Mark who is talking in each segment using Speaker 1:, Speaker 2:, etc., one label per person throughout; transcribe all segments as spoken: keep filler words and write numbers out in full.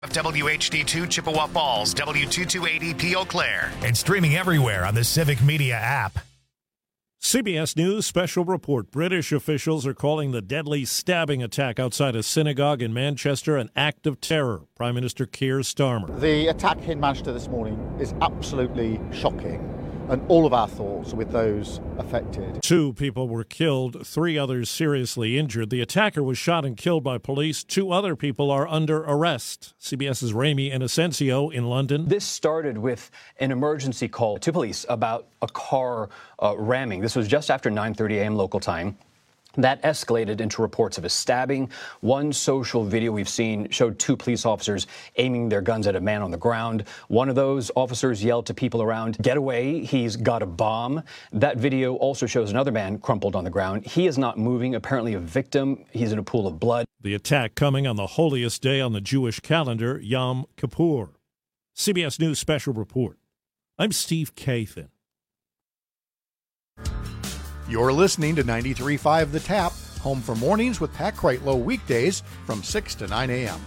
Speaker 1: W H D two Chippewa Falls, W two two eight E P Eau Claire, and streaming everywhere on the Civic Media app.
Speaker 2: C B S News special report. British officials are calling the deadly stabbing attack outside a synagogue in Manchester an act of terror. Prime Minister Keir Starmer.
Speaker 3: The attack in Manchester this morning is absolutely shocking, and all of our thoughts are with those affected.
Speaker 2: Two people were killed, three others seriously injured. The attacker was shot and killed by police. Two other people are under arrest. CBS's Ramy Inocencio in London.
Speaker 4: This started with an emergency call to police about a car uh, ramming. This was just after nine thirty a.m. local time. That escalated into reports of a stabbing. One social video we've seen showed two police officers aiming their guns at a man on the ground. One of those officers yelled to people around, "Get away, he's got a bomb." That video also shows another man crumpled on the ground. He is not moving, apparently a victim. He's in a pool of blood.
Speaker 2: The attack coming on the holiest day on the Jewish calendar, Yom Kippur. C B S News special report. I'm Steve Kathan.
Speaker 5: You're listening to ninety-three point five The Tap, home for mornings with Pat Kreitlow weekdays from six to nine a.m.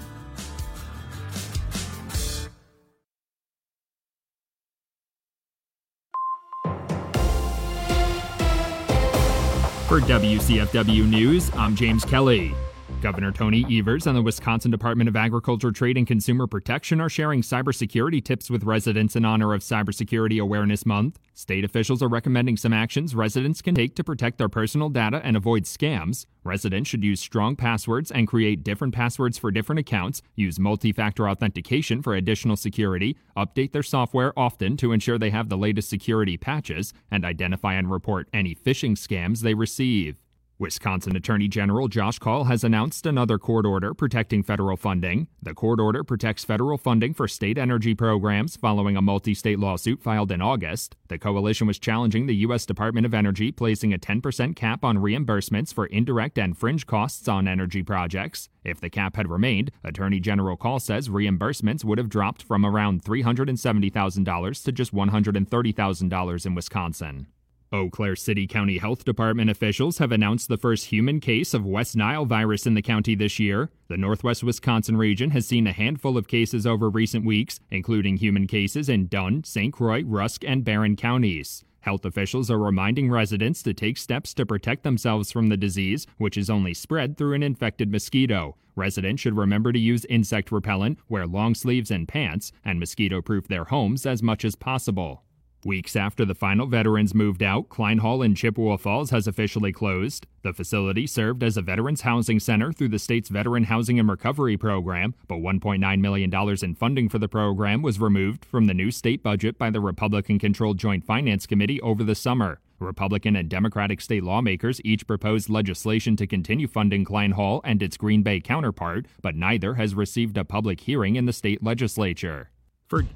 Speaker 6: For W C F W News, I'm James Kelly. Governor Tony Evers and the Wisconsin Department of Agriculture, Trade, and Consumer Protection are sharing cybersecurity tips with residents in honor of Cybersecurity Awareness Month. State officials are recommending some actions residents can take to protect their personal data and avoid scams. Residents should use strong passwords and create different passwords for different accounts, use multi-factor authentication for additional security, update their software often to ensure they have the latest security patches, and identify and report any phishing scams they receive. Wisconsin Attorney General Josh Kaul has announced another court order protecting federal funding. The court order protects federal funding for state energy programs following a multi-state lawsuit filed in August. The coalition was challenging the U S Department of Energy placing a ten percent cap on reimbursements for indirect and fringe costs on energy projects. If the cap had remained, Attorney General Kaul says reimbursements would have dropped from around three hundred seventy thousand dollars to just one hundred thirty thousand dollars in Wisconsin. Eau Claire City County Health Department officials have announced the first human case of West Nile virus in the county this year. The Northwest Wisconsin region has seen a handful of cases over recent weeks, including human cases in Dunn, Saint Croix, Rusk, and Barron counties. Health officials are reminding residents to take steps to protect themselves from the disease, which is only spread through an infected mosquito. Residents should remember to use insect repellent, wear long sleeves and pants, and mosquito-proof their homes as much as possible. Weeks after the final veterans moved out, Klein Hall in Chippewa Falls has officially closed. The facility served as a veterans housing center through the state's Veteran Housing and Recovery Program, but one point nine million dollars in funding for the program was removed from the new state budget by the Republican-controlled Joint Finance Committee over the summer. Republican and Democratic state lawmakers each proposed legislation to continue funding Klein Hall and its Green Bay counterpart, but neither has received a public hearing in the state legislature. For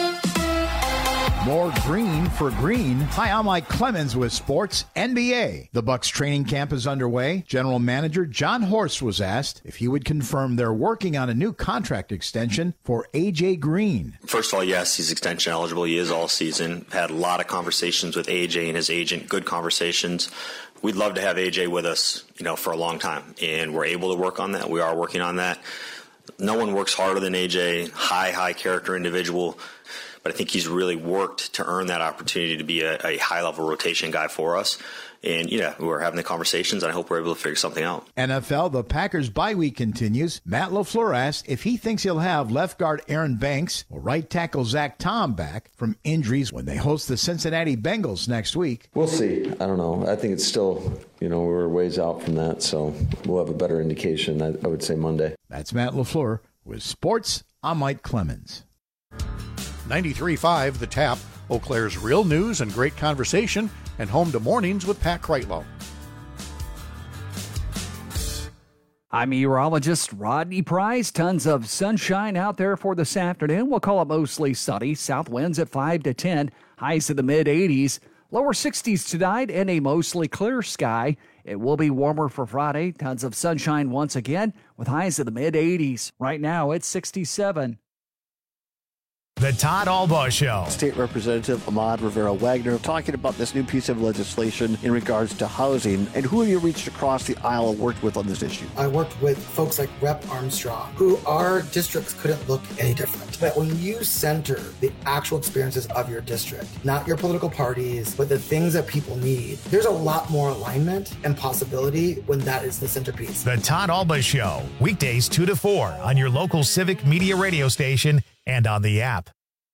Speaker 7: More green for green. Hi, I'm Mike Clemens with Sports N B A. The Bucks training camp is underway. General Manager John Horst was asked if he would confirm they're working on a new contract extension for A J Green.
Speaker 8: First of all, yes, he's extension eligible. He is all season. Had a lot of conversations with A J and his agent, good conversations. We'd love to have A J with us, you know, for a long time, and we're able to work on that. We are working on that. No one works harder than A J. High, high character individual. But I think he's really worked to earn that opportunity to be a, a high-level rotation guy for us. And, yeah, we're having the conversations, and I hope we're able to figure something out.
Speaker 7: N F L, the Packers bye week continues. Matt LaFleur asked if he thinks he'll have left guard Aaron Banks or right tackle Zach Tom back from injuries when they host the Cincinnati Bengals next week.
Speaker 9: We'll see. I don't know. I think it's still, you know, we're ways out from that, so we'll have a better indication, I, I would say Monday.
Speaker 7: That's Matt LaFleur with Sports. I'm Mike Clemens.
Speaker 5: ninety-three point five The Tap, Eau Claire's real news and great conversation, and home to mornings with Pat Kreitlow.
Speaker 10: I'm meteorologist Rodney Price. Tons of sunshine out there for this afternoon. We'll call it mostly sunny. South winds at five to ten, highs in the mid eighties. Lower sixties tonight and a mostly clear sky. It will be warmer for Friday. Tons of sunshine once again with highs in the mid eighties. Right now it's sixty-seven.
Speaker 1: The Todd Albaugh Show.
Speaker 11: State Representative Ahmad Rivera-Wagner talking about this new piece of legislation in regards to housing. And who have you reached across the aisle and worked with on this issue?
Speaker 12: I worked with folks like Rep Armstrong, who our districts couldn't look any different. But when you center the actual experiences of your district, not your political parties, but the things that people need, there's a lot more alignment and possibility when that is the centerpiece.
Speaker 1: The Todd Albaugh Show, weekdays two to four on your local Civic Media radio station and on the app.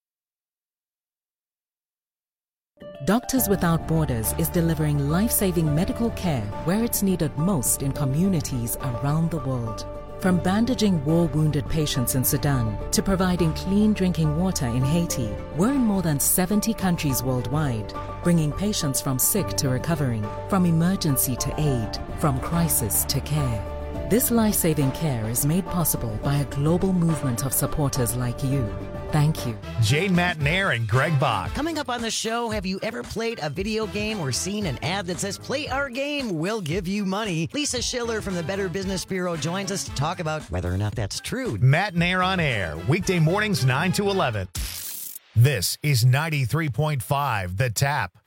Speaker 13: Doctors Without Borders is delivering life-saving medical care where it's needed most in communities around the world. From bandaging war-wounded patients in Sudan to providing clean drinking water in Haiti, we're in more than seventy countries worldwide, bringing patients from sick to recovering, from emergency to aid, from crisis to care. This life-saving care is made possible by a global movement of supporters like you. Thank you.
Speaker 1: Jane Matnair and Greg Bach.
Speaker 14: Coming up on the show, have you ever played a video game or seen an ad that says, play our game, we'll give you money? Lisa Schiller from the Better Business Bureau joins us to talk about whether or not that's true.
Speaker 1: Matnair on air, weekday mornings nine to eleven. This is ninety-three point five The Tap.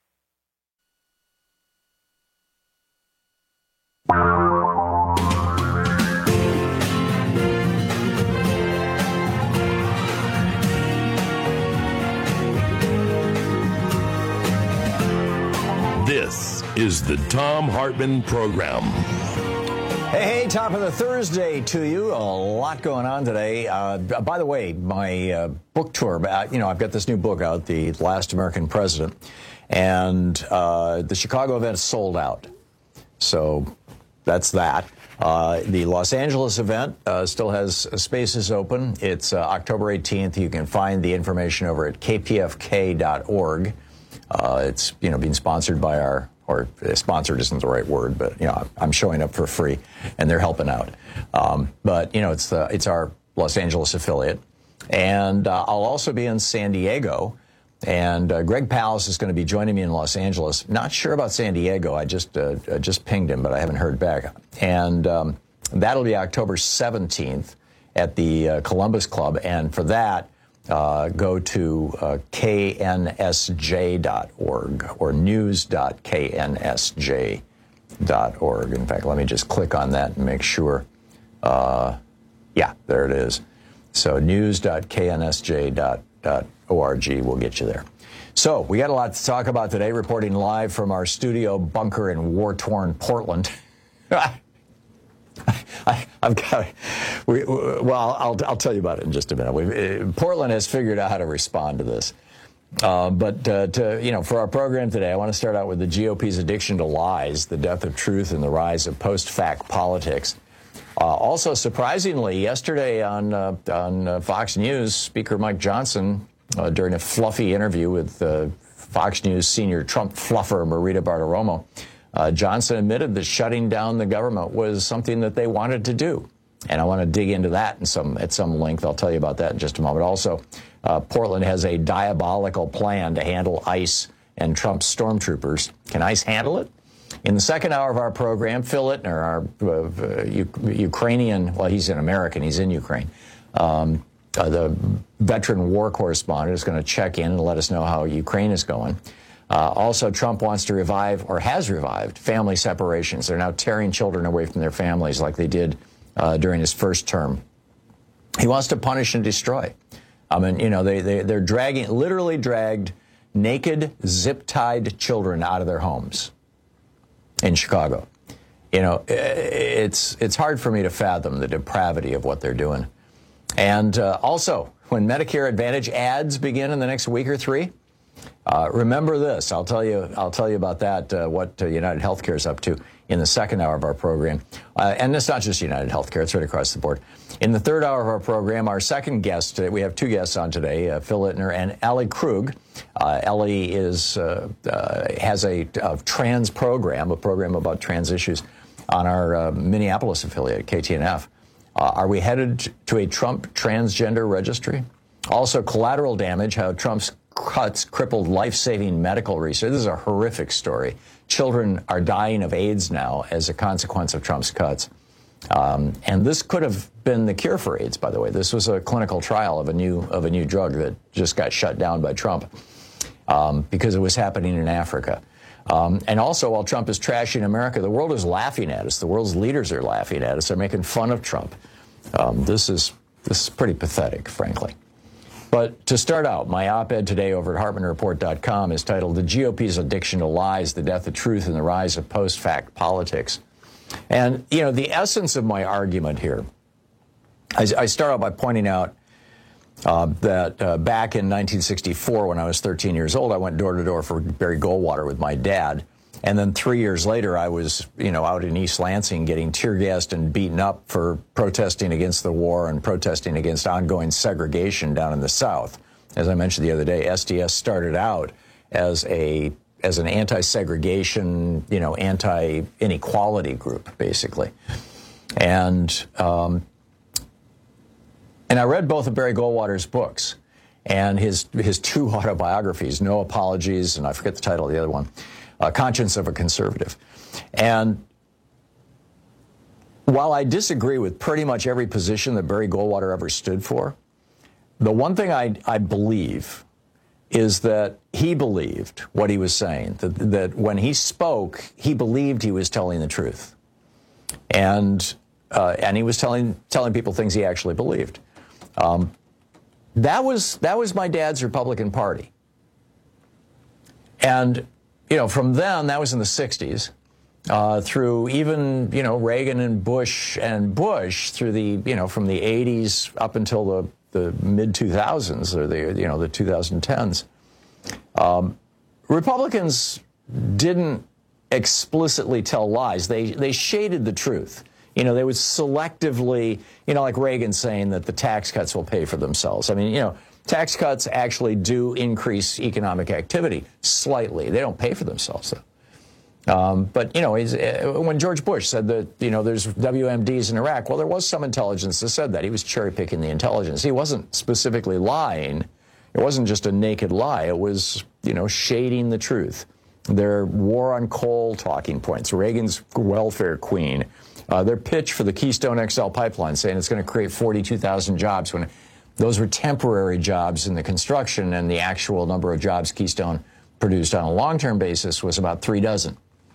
Speaker 15: This is the Thom Hartmann Program.
Speaker 16: Hey, hey, top of the Thursday to you. A lot going on today. Uh, by the way, my uh, book tour, uh, you know, I've got this new book out, The Last American President, and uh, the Chicago event is sold out. So that's that. Uh, the Los Angeles event uh, still has spaces open. It's uh, October eighteenth. You can find the information over at k p f k dot org. Uh, it's, you know, being sponsored by our, or sponsored isn't the right word, but, you know, I'm showing up for free and they're helping out. Um, but, you know, it's the, it's our Los Angeles affiliate. And uh, I'll also be in San Diego. And uh, Greg Palast is going to be joining me in Los Angeles. Not sure about San Diego. I just uh, just pinged him, but I haven't heard back. And um, that'll be October seventeenth at the uh, Columbus Club. And for that, Uh, go to uh, k n s j dot org or news dot k n s j dot org. In fact, let me just click on that and make sure. Uh, yeah, there it is. So news dot k n s j dot org will get you there. So we got a lot to talk about today, reporting live from our studio bunker in war-torn Portland. I, I've got, we, well, I'll, I'll tell you about it in just a minute. We've, uh, Portland has figured out how to respond to this. Uh, but, uh, to, you know, for our program today, I want to start out with the G O P's addiction to lies, the death of truth, and the rise of post-fact politics. Uh, also, surprisingly, yesterday on, uh, on uh, Fox News, Speaker Mike Johnson, uh, during a fluffy interview with uh, Fox News senior Trump fluffer Marita Bartiromo, Uh, Johnson admitted that shutting down the government was something that they wanted to do. And I want to dig into that in some, at some length. I'll tell you about that in just a moment. Also, uh, Portland has a diabolical plan to handle ICE and Trump's stormtroopers. Can ICE handle it? In the second hour of our program, Phil Ittner, our uh, U- Ukrainian, well, he's an American, he's in Ukraine, um, uh, the veteran war correspondent is going to check in and let us know how Ukraine is going. Uh, also, Trump wants to revive, or has revived, family separations. They're now tearing children away from their families like they did uh, during his first term. He wants to punish and destroy. I mean, you know, they, they, they're dragging, literally dragged naked, zip-tied children out of their homes in Chicago. You know, it's, it's hard for me to fathom the depravity of what they're doing. And uh, also, when Medicare Advantage ads begin in the next week or three, Uh, remember this. I'll tell you. I'll tell you about that. Uh, what uh, United Healthcare is up to in the second hour of our program, uh, and it's not just United Healthcare; it's right across the board. In the third hour of our program, our second guest today, we have two guests on today: uh, Phil Ittner and Ellie Krug. Uh, Ellie is uh, uh, has a, a trans program, a program about trans issues, on our uh, Minneapolis affiliate, K T N F. Uh, are we headed to a Trump transgender registry? Also, collateral damage: how Trump's cuts crippled life-saving medical research. This is a horrific story. Children are dying of AIDS now as a consequence of Trump's cuts. Um, and this could have been the cure for AIDS, by the way. This was a clinical trial of a new of a new drug that just got shut down by Trump um, because it was happening in Africa. Um, and also, while Trump is trashing America, the world is laughing at us. The world's leaders are laughing at us. They're making fun of Trump. Um, this is this is pretty pathetic, frankly. But to start out, my op-ed today over at Hartmann Report dot com is titled "The G O P's Addiction to Lies, the Death of Truth, and the Rise of Post-Fact Politics." And, you know, the essence of my argument here, I, I start out by pointing out uh, that uh, back in nineteen sixty-four, when I was thirteen years old, I went door to door for Barry Goldwater with my dad. And then three years later, I was, you know, out in East Lansing getting tear gassed and beaten up for protesting against the war and protesting against ongoing segregation down in the South. As I mentioned the other day, S D S started out as a as an anti-segregation, you know, anti-inequality group, basically. And um, and I read both of Barry Goldwater's books and his his two autobiographies, No Apologies, and I forget the title of the other one, uh, Conscience of a Conservative. And while I disagree with pretty much every position that Barry Goldwater ever stood for, the one thing I, I believe is that he believed what he was saying, that, that when he spoke, he believed he was telling the truth. And uh, and he was telling telling people things he actually believed. Um, that was that was my dad's Republican Party. And, you know, from then, that was in the sixties, uh, through even, you know, Reagan and Bush and Bush, through the, you know, from the eighties up until the the mid two thousands or the, you know, the twenty tens, um, Republicans didn't explicitly tell lies. They, they shaded the truth. You know, they would selectively, you know, like Reagan saying that the tax cuts will pay for themselves. I mean, you know, tax cuts actually do increase economic activity slightly. They don't pay for themselves, though. Um, but, you know, he's, uh, when George Bush said that, you know, there's W M Ds in Iraq, well, there was some intelligence that said that. He was cherry-picking the intelligence. He wasn't specifically lying. It wasn't just a naked lie. It was, you know, shading the truth. Their war on coal talking points, Reagan's welfare queen, uh, their pitch for the Keystone X L pipeline, saying it's going to create forty-two thousand jobs when those were temporary jobs in the construction, and the actual number of jobs Keystone produced on a long-term basis was about three dozen.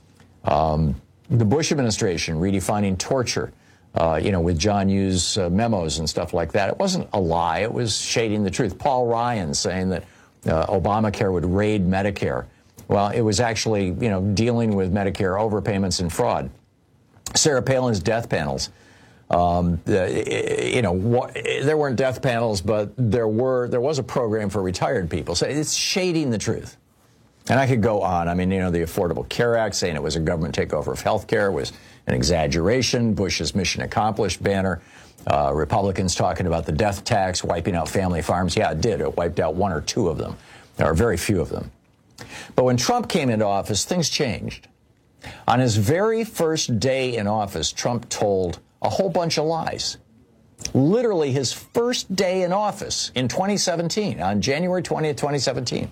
Speaker 16: Um, the Bush administration redefining torture, uh, you know, with John Hughes uh, memos and stuff like that. It wasn't a lie. It was shading the truth. Paul Ryan saying that uh, Obamacare would raid Medicare. Well, it was actually, you know, dealing with Medicare overpayments and fraud. Sarah Palin's death panels. Um, the, you know, what, there weren't death panels, but there were. There was a program for retired people. So it's shading the truth. And I could go on. I mean, you know, the Affordable Care Act saying it was a government takeover of health care was an exaggeration. Bush's mission accomplished banner. Uh, Republicans talking about the death tax, wiping out family farms. Yeah, it did. It wiped out one or two of them. There are very few of them. But when Trump came into office, things changed. On his very first day in office, Trump told a whole bunch of lies. Literally his first day in office in twenty seventeen, on January twentieth, twenty seventeen.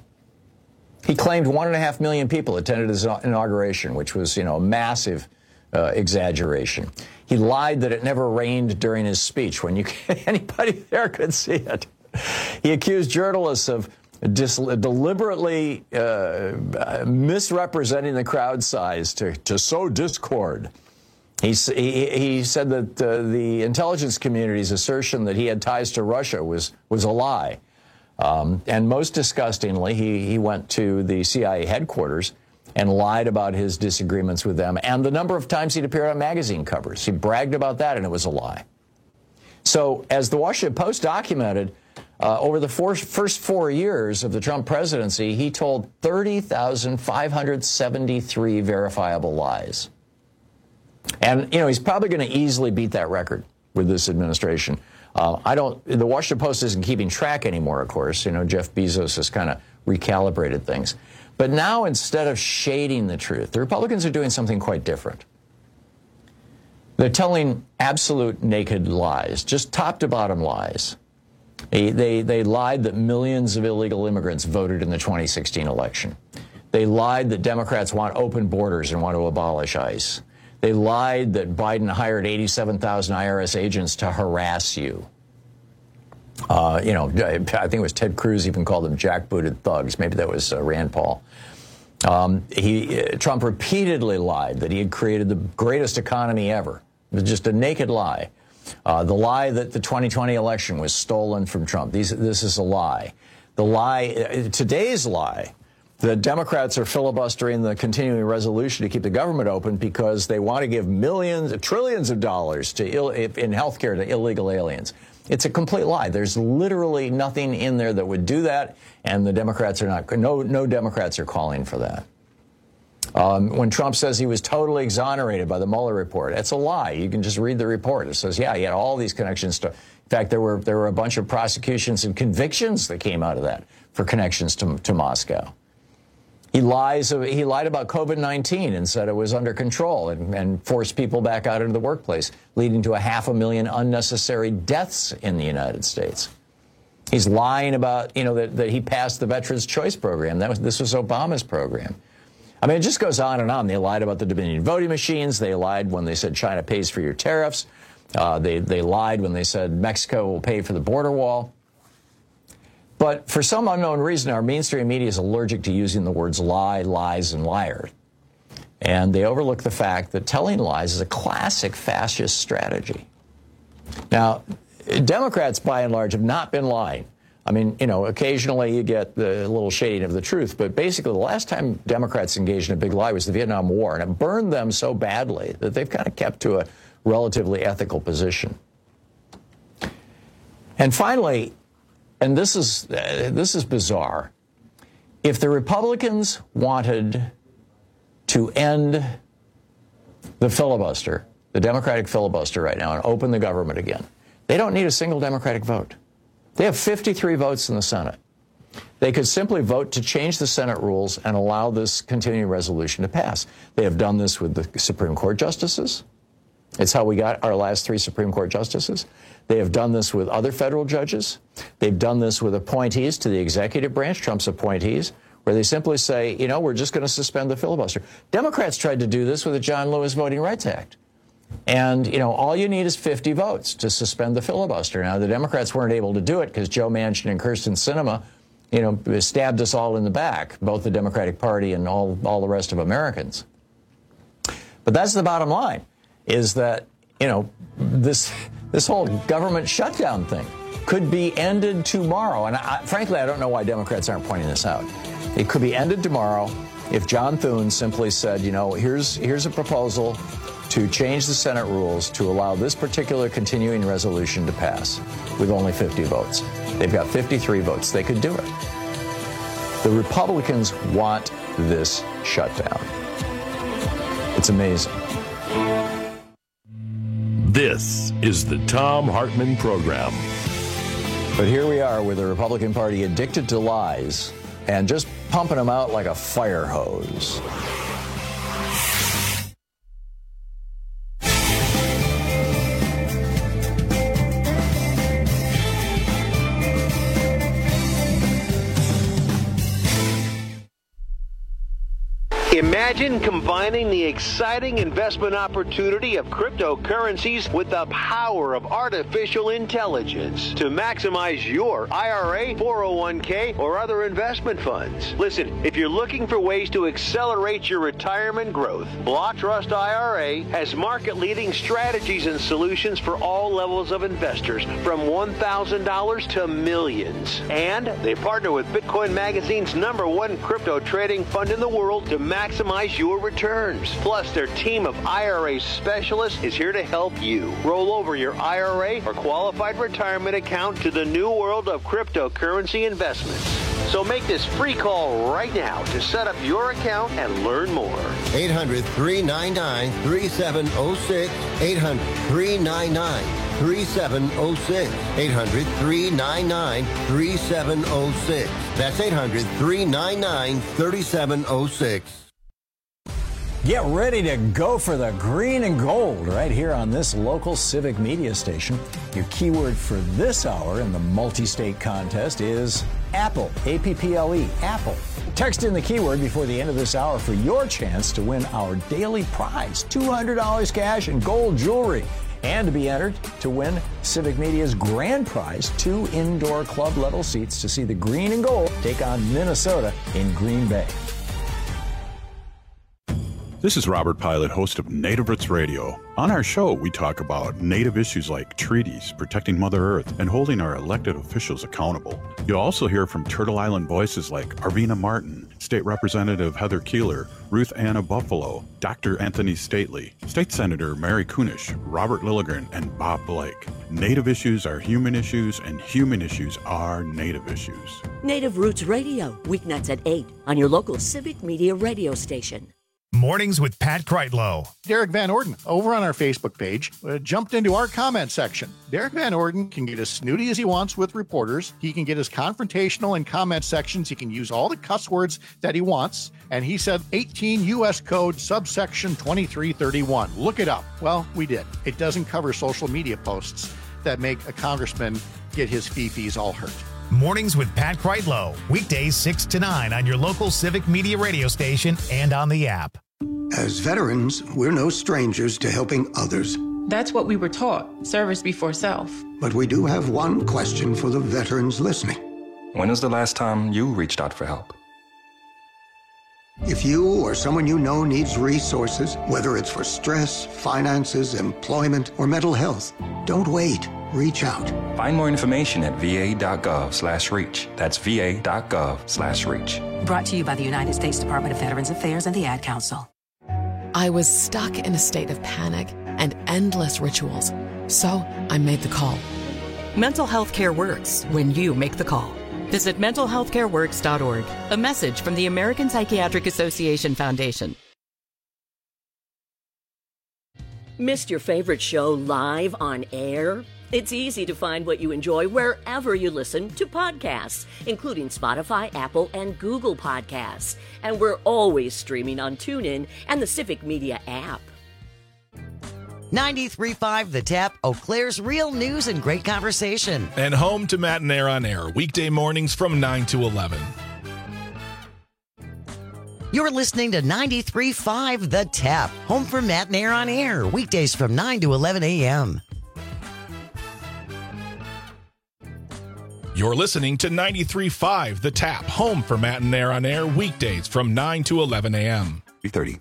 Speaker 16: He claimed one and a half million people attended his inauguration, which was, you know, a massive uh, exaggeration. He lied that it never rained during his speech when you anybody there could see it. He accused journalists of dis deliberately uh, misrepresenting the crowd size to, to sow discord. He, he, he said that uh, the intelligence community's assertion that he had ties to Russia was, was a lie. Um, and most disgustingly, he, he went to the C I A headquarters and lied about his disagreements with them and the number of times he'd appeared on magazine covers. He bragged about that, and it was a lie. So, as the Washington Post documented, uh, over the four, first four years of the Trump presidency, he told thirty thousand five hundred seventy-three verifiable lies. And, you know, he's probably going to easily beat that record with this administration. Uh, I don't, the Washington Post isn't keeping track anymore, of course. You know, Jeff Bezos has kind of recalibrated things. But now, instead of shading the truth, the Republicans are doing something quite different. They're telling absolute naked lies, just top to bottom lies. They, they, they lied that millions of illegal immigrants voted in the twenty sixteen election. They lied that Democrats want open borders and want to abolish ICE. They lied that Biden hired eighty-seven thousand I R S agents to harass you. Uh, you know, I think it was Ted Cruz even called them jackbooted thugs. Maybe that was uh, Rand Paul. Um, he, uh, Trump repeatedly lied that he had created the greatest economy ever. It was just a naked lie. Uh, the lie that the twenty twenty election was stolen from Trump. These, this is a lie. The lie, uh, today's lie, the Democrats are filibustering the continuing resolution to keep the government open because they want to give millions, trillions of dollars to Ill, in health care to illegal aliens. It's a complete lie. There's literally nothing in there that would do that, and the Democrats are not, no, no Democrats are calling for that. Um, when Trump says he was totally exonerated by the Mueller report, that's a lie. You can just read the report. It says, yeah, he had all these connections to, in fact, there were, there were a bunch of prosecutions and convictions that came out of that for connections to, to Moscow. He lies. He lied about COVID nineteen and said it was under control and, and forced people back out into the workplace, leading to a half a million unnecessary deaths in the United States. He's lying about, you know, that, that he passed the Veterans Choice Program. That was, this was Obama's program. I mean, it just goes on and on. They lied about the Dominion voting machines. They lied when they said China pays for your tariffs. Uh, they, they lied when they said Mexico will pay for the border wall. But for some unknown reason, our mainstream media is allergic to using the words lie, lies, and liar. And they overlook the fact that telling lies is a classic fascist strategy. Now, Democrats, by and large, have not been lying. I mean, you know, occasionally you get the little shading of the truth, but basically the last time Democrats engaged in a big lie was the Vietnam War, and it burned them so badly that they've kind of kept to a relatively ethical position. And finally, and this is uh, this is bizarre, if the Republicans wanted to end the filibuster, the Democratic filibuster right now, and open the government again, they don't need a single Democratic vote. They have fifty-three votes in the Senate. They could simply vote to change the Senate rules and allow this continuing resolution to pass. They have done this with the Supreme Court justices. It's how we got our last three Supreme Court justices. They have done this with other federal judges. They've done this with appointees to the executive branch, Trump's appointees, where they simply say, you know, we're just going to suspend the filibuster. Democrats tried to do this with the John Lewis Voting Rights Act. And, you know, all you need is fifty votes to suspend the filibuster. Now, the Democrats weren't able to do it because Joe Manchin and Kyrsten Sinema, you know, stabbed us all in the back, both the Democratic Party and all, all the rest of Americans. But that's the bottom line, is that, you know, this this whole government shutdown thing could be ended tomorrow. And I, frankly, I don't know why Democrats aren't pointing this out. It could be ended tomorrow if John Thune simply said, you know, here's here's a proposal to change the Senate rules to allow this particular continuing resolution to pass with only fifty votes. They've got fifty-three votes. They could do it. The Republicans want this shutdown. It's amazing.
Speaker 15: This is the Thom Hartmann Program.
Speaker 16: But here we are with the Republican Party addicted to lies and just pumping them out like a fire hose.
Speaker 17: Imagine combining the exciting investment opportunity of cryptocurrencies with the power of artificial intelligence to maximize your I R A, four oh one k, or other investment funds. Listen, if you're looking for ways to accelerate your retirement growth, Block Trust I R A has market-leading strategies and solutions for all levels of investors, from one thousand dollars to millions. And they partner with Bitcoin Magazine's number one crypto trading fund in the world to maximize your returns. Plus, their team of I R A specialists is here to help you roll over your I R A or qualified retirement account to the new world of cryptocurrency investments. So make this free call right now to set up your account and learn more.
Speaker 18: eight hundred, three nine nine, three seven zero six. eight hundred, three nine nine, three seven zero six. eight hundred, three nine nine, three seven zero six. That's eight hundred, three nine nine, three seven zero six.
Speaker 16: Get ready to go for the green and gold right here on this local civic media station. Your keyword for this hour in the multi-state contest is Apple, A P P L E, Apple. Text in the keyword before the end of this hour for your chance to win our daily prize, two hundred dollars cash and gold jewelry, and to be entered to win Civic Media's grand prize, two indoor club level seats to see the green and gold take on Minnesota in Green Bay.
Speaker 19: This is Robert Pilot, host of Native Roots Radio. On our show, we talk about Native issues like treaties, protecting Mother Earth, and holding our elected officials accountable. You'll also hear from Turtle Island voices like Arvina Martin, State Representative Heather Keeler, Ruth Anna Buffalo, Doctor Anthony Stately, State Senator Mary Kunish, Robert Lilligren, and Bob Blake. Native issues are human issues, and human issues are Native issues.
Speaker 20: Native Roots Radio, weeknights at eight on your local Civic Media radio station.
Speaker 1: Mornings with Pat Kreitlow.
Speaker 5: Derek Van Orden, over on our Facebook page, uh, jumped into our comment section. Derek Van Orden can get as snooty as he wants with reporters. He can get as confrontational in comment sections. He can use all the cuss words that he wants. And he said eighteen U S Code subsection twenty-three thirty-one. Look it up. Well, we did. It doesn't cover social media posts that make a congressman get his fee-fees all hurt.
Speaker 1: Mornings with Pat Kreitlow. Weekdays six to nine on your local Civic Media radio station and on the app.
Speaker 21: As veterans, we're no strangers to helping others.
Speaker 22: That's what we were taught, service before self.
Speaker 21: But we do have one question for the veterans listening.
Speaker 23: When was the last time you reached out for help?
Speaker 21: If you or someone you know needs resources, whether it's for stress, finances, employment, or mental health, don't wait. Reach out.
Speaker 23: Find more information at va.gov slash reach. That's va.gov slash reach.
Speaker 24: Brought to you by the United States Department of Veterans Affairs and the Ad Council.
Speaker 25: I was stuck in a state of panic and endless rituals, so I made the call.
Speaker 26: Mental health care works when you make the call. Visit mental health care works dot org. A message from the American Psychiatric Association Foundation.
Speaker 20: Missed your favorite show live on air? It's easy to find what you enjoy wherever you listen to podcasts, including Spotify, Apple, and Google Podcasts. And we're always streaming on TuneIn and the Civic Media app.
Speaker 14: ninety-three point five The Tap, Eau Claire's real news and great conversation.
Speaker 27: And home to Matt and Air on Air, weekday mornings from nine to eleven.
Speaker 14: You're listening to ninety-three point five The Tap, home for Matt and Air on Air, weekdays from nine to eleven a.m.
Speaker 27: You're listening to ninety-three point five The Tap, home for Matt and Air on Air, weekdays from nine to eleven a.m.
Speaker 23: three thirty.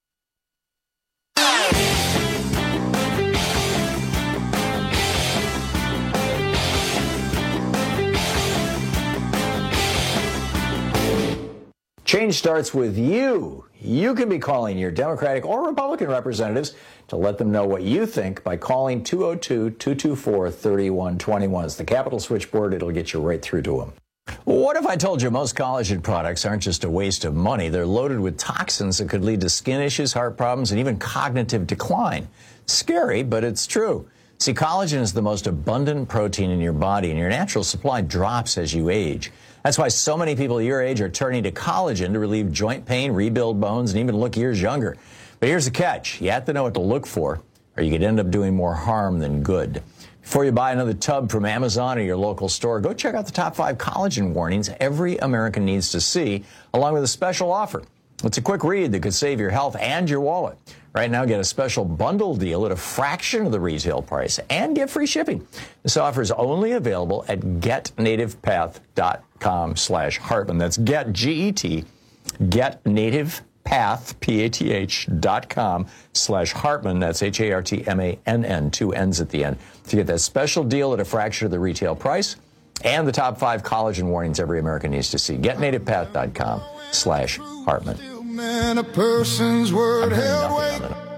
Speaker 16: Change starts with you. You can be calling your Democratic or Republican representatives to let them know what you think by calling two oh two, two two four, three one two one. It's the Capitol switchboard. It'll get you right through to them. What if I told you most collagen products aren't just a waste of money? They're loaded with toxins that could lead to skin issues, heart problems, and even cognitive decline. Scary, but it's true. See, collagen is the most abundant protein in your body, and your natural supply drops as you age. That's why so many people your age are turning to collagen to relieve joint pain, rebuild bones, and even look years younger. But here's the catch. You have to know what to look for, or you could end up doing more harm than good. Before you buy another tub from Amazon or your local store, go check out the top five collagen warnings every American needs to see, along with a special offer. It's a quick read that could save your health and your wallet. Right now, get a special bundle deal at a fraction of the retail price and get free shipping. This offer is only available at getnativepath.com slash Hartman. That's get, G E T, getnativepath, P A T H, dot com slash Hartman. That's H A R T M A N N, two N's at the end. To get that special deal at a fraction of the retail price and the top five collagen warnings every American needs to see. getnativepath.com slash Hartman.
Speaker 28: Man, a person's word held weight.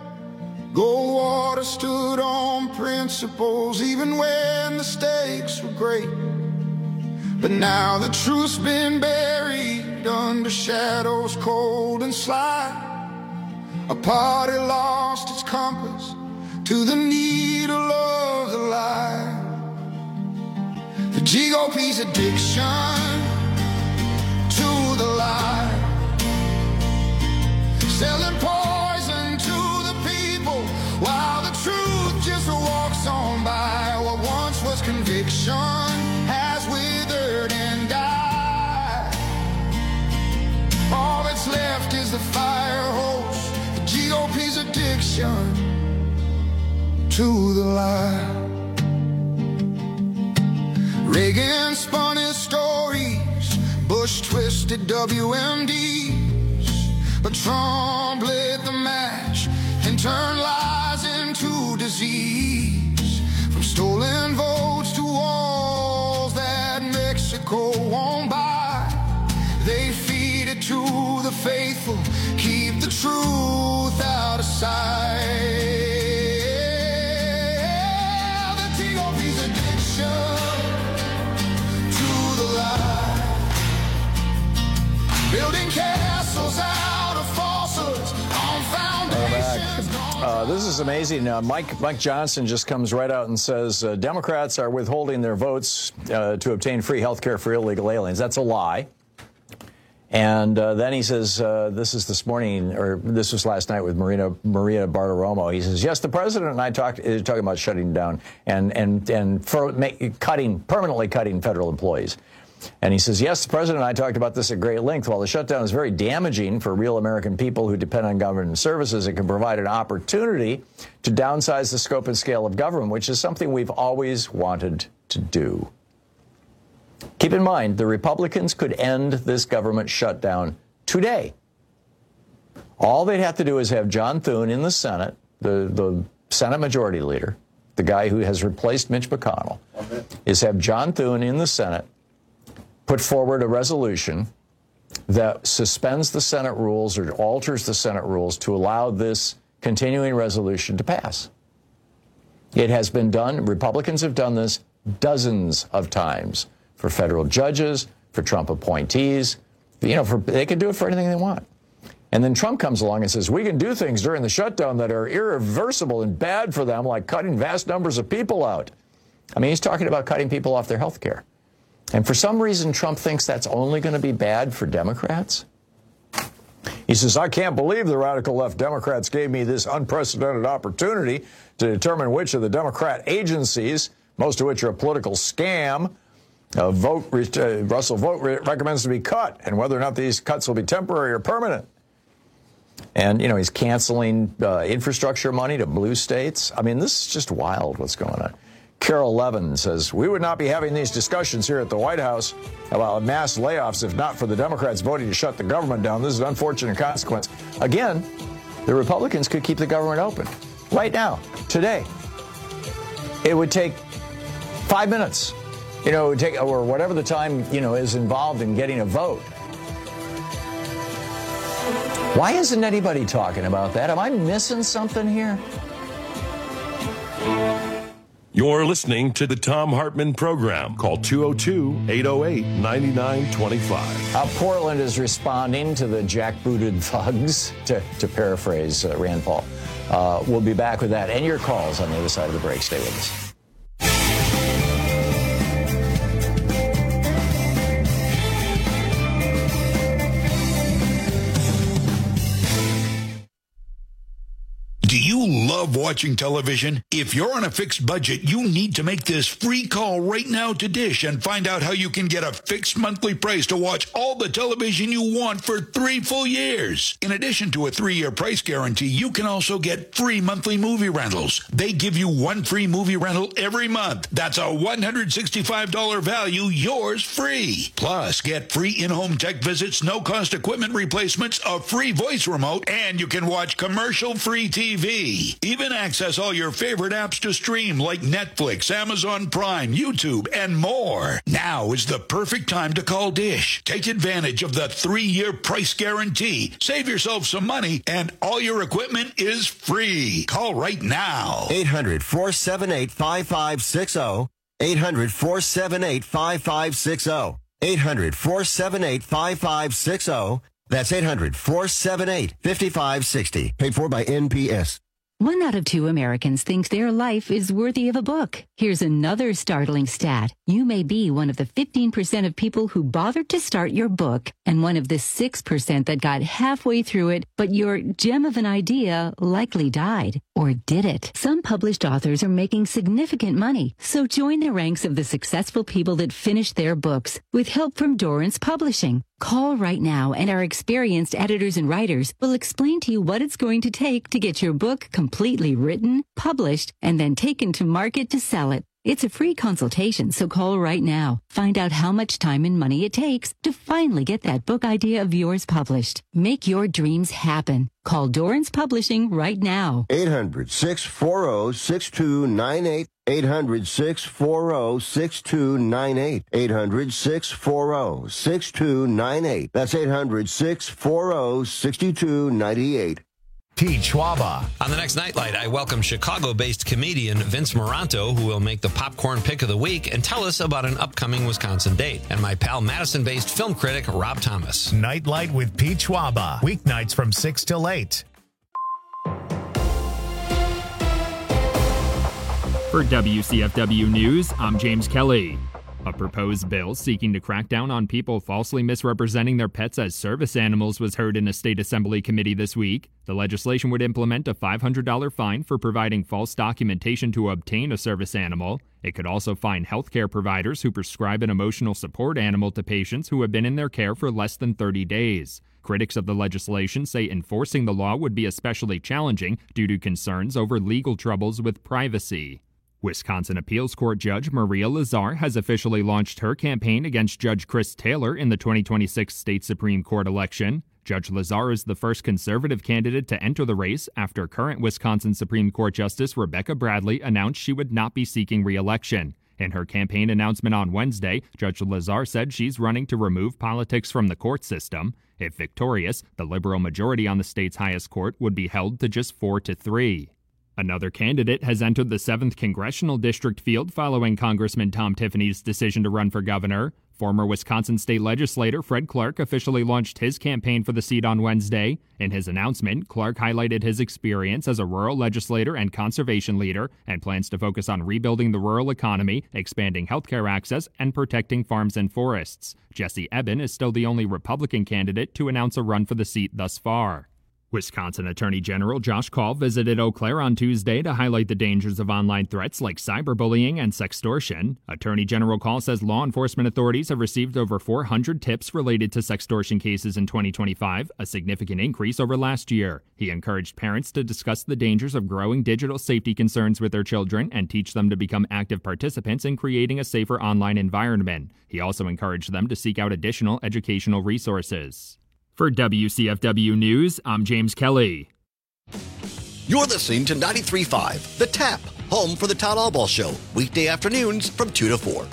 Speaker 28: Goldwater stood on principles even when the stakes were great. But now the truth's been buried under shadows cold and sly. A party lost its compass to the needle of the lie. The G O P's addiction to the lie. Selling poison to the light. Reagan spun his stories, Bush twisted W M Ds, but Trump lit the match and turned lies into disease. From stolen votes to walls that Mexico won't buy, they feed it to the faithful, keep the truth out of sight. Building castles out of falsehoods on foundations.
Speaker 16: Uh, this is amazing. Uh, Mike Mike Johnson just comes right out and says uh, Democrats are withholding their votes uh, to obtain free health care for illegal aliens. That's a lie. And uh, then he says, uh, this is this morning, or this was last night with Marina, Maria Bartiromo. He says, yes, the president and I talked, is talking about shutting down and, and, and for make, cutting, permanently cutting federal employees. And he says, yes, the president and I talked about this at great length. While the shutdown is very damaging for real American people who depend on government services, it can provide an opportunity to downsize the scope and scale of government, which is something we've always wanted to do. Keep in mind, the Republicans could end this government shutdown today. All they'd have to do is have John Thune in the Senate, the, the Senate Majority Leader, the guy who has replaced Mitch McConnell, is have John Thune in the Senate put forward a resolution that suspends the Senate rules or alters the Senate rules to allow this continuing resolution to pass. It has been done. Republicans have done this dozens of times for federal judges, for Trump appointees. You know, for, they can do it for anything they want. And then Trump comes along and says, we can do things during the shutdown that are irreversible and bad for them, like cutting vast numbers of people out. I mean, he's talking about cutting people off their health care. And for some reason, Trump thinks that's only going to be bad for Democrats. He says, I can't believe the radical left Democrats gave me this unprecedented opportunity to determine which of the Democrat agencies, most of which are a political scam, uh, vote, uh, Russell Vogt re- recommends to be cut, and whether or not these cuts will be temporary or permanent. And, you know, he's canceling uh, infrastructure money to blue states. I mean, this is just wild what's going on. Carol Levin says, we would not be having these discussions here at the White House about mass layoffs if not for the Democrats voting to shut the government down. This is an unfortunate consequence. Again, the Republicans could keep the government open right now, today. It would take five minutes, you know, it would take, or whatever the time, you know, is involved in getting a vote. Why isn't anybody talking about that? Am I missing something here?
Speaker 15: You're listening to the Thom Hartmann Program. Call two oh two, eight oh eight, nine nine two five.
Speaker 16: How Portland is responding to the jackbooted thugs, to, to paraphrase uh, Rand Paul. Uh, we'll be back with that and your calls on the other side of the break. Stay with us.
Speaker 2: Do you love watching television? If you're on a fixed budget, you need to make this free call right now to Dish and find out how you can get a fixed monthly price to watch all the television you want for three full years. In addition to a three-year price guarantee, you can also get free monthly movie rentals. They give you one free movie rental every month. That's a one hundred sixty-five dollars value, yours free. Plus, get free in-home tech visits, no-cost equipment replacements, a free voice remote, and you can watch commercial-free T V. Even access all your favorite apps to stream like Netflix, Amazon Prime, YouTube, and more. Now is the perfect time to call Dish. Take advantage of the three-year price guarantee. Save yourself some money, and all your equipment is free. Call right now.
Speaker 18: eight hundred, four seven eight, five five six zero. eight hundred, four seven eight, five five six zero. eight hundred, four seven eight, five five six zero. That's eight hundred, four seven eight, five five six zero. Paid for by N P S.
Speaker 3: One out of two Americans think their life is worthy of a book. Here's another startling stat. You may be one of the fifteen percent of people who bothered to start your book and one of the six percent that got halfway through it, but your gem of an idea likely died. Or did it? Some published authors are making significant money, so join the ranks of the successful people that finished their books with help from Dorrance Publishing. Call right now and our experienced editors and writers will explain to you what it's going to take to get your book completely written, published, and then taken to market to sell it. It's a free consultation, so call right now. Find out how much time and money it takes to finally get that book idea of yours published. Make your dreams happen. Call Dorrance Publishing right now.
Speaker 18: eight hundred, six four zero, six two nine eight. eight hundred, six four zero, six two nine eight. eight hundred, six four zero, six two nine eight. That's eight hundred, six four zero, six two nine eight.
Speaker 1: Pete Schwaba.
Speaker 4: On the next Nightlight, I welcome Chicago-based comedian Vince Moranto, who will make the popcorn pick of the week and tell us about an upcoming Wisconsin date, and my pal Madison-based film critic Rob Thomas.
Speaker 1: Nightlight with Pete Schwaba. Weeknights from six till eight.
Speaker 6: For W C F W News, I'm James Kelly. A proposed bill seeking to crack down on people falsely misrepresenting their pets as service animals was heard in a state assembly committee this week. The legislation would implement a five hundred dollars fine for providing false documentation to obtain a service animal. It could also fine healthcare providers who prescribe an emotional support animal to patients who have been in their care for less than thirty days. Critics of the legislation say enforcing the law would be especially challenging due to concerns over legal troubles with privacy. Wisconsin Appeals Court Judge Maria Lazar has officially launched her campaign against Judge Chris Taylor in the twenty twenty-six state Supreme Court election. Judge Lazar is the first conservative candidate to enter the race after current Wisconsin Supreme Court Justice Rebecca Bradley announced she would not be seeking re-election. In her campaign announcement on Wednesday, Judge Lazar said she's running to remove politics from the court system. If victorious, the liberal majority on the state's highest court would be held to just four to three. Another candidate has entered the seventh Congressional District field following Congressman Tom Tiffany's decision to run for governor. Former Wisconsin state legislator Fred Clark officially launched his campaign for the seat on Wednesday. In his announcement, Clark highlighted his experience as a rural legislator and conservation leader and plans to focus on rebuilding the rural economy, expanding healthcare access, and protecting farms and forests. Jesse Eben is still the only Republican candidate to announce a run for the seat thus far. Wisconsin Attorney General Josh Kaul visited Eau Claire on Tuesday to highlight the dangers of online threats like cyberbullying and sextortion. Attorney General Kaul says law enforcement authorities have received over four hundred tips related to sextortion cases in twenty twenty-five, a significant increase over last year. He encouraged parents to discuss the dangers of growing digital safety concerns with their children and teach them to become active participants in creating a safer online environment. He also encouraged them to seek out additional educational resources. For W C F W News, I'm James Kelly.
Speaker 7: You're listening to ninety-three point five, The Tap, home for the Todd Albaugh Show, weekday afternoons from two to four.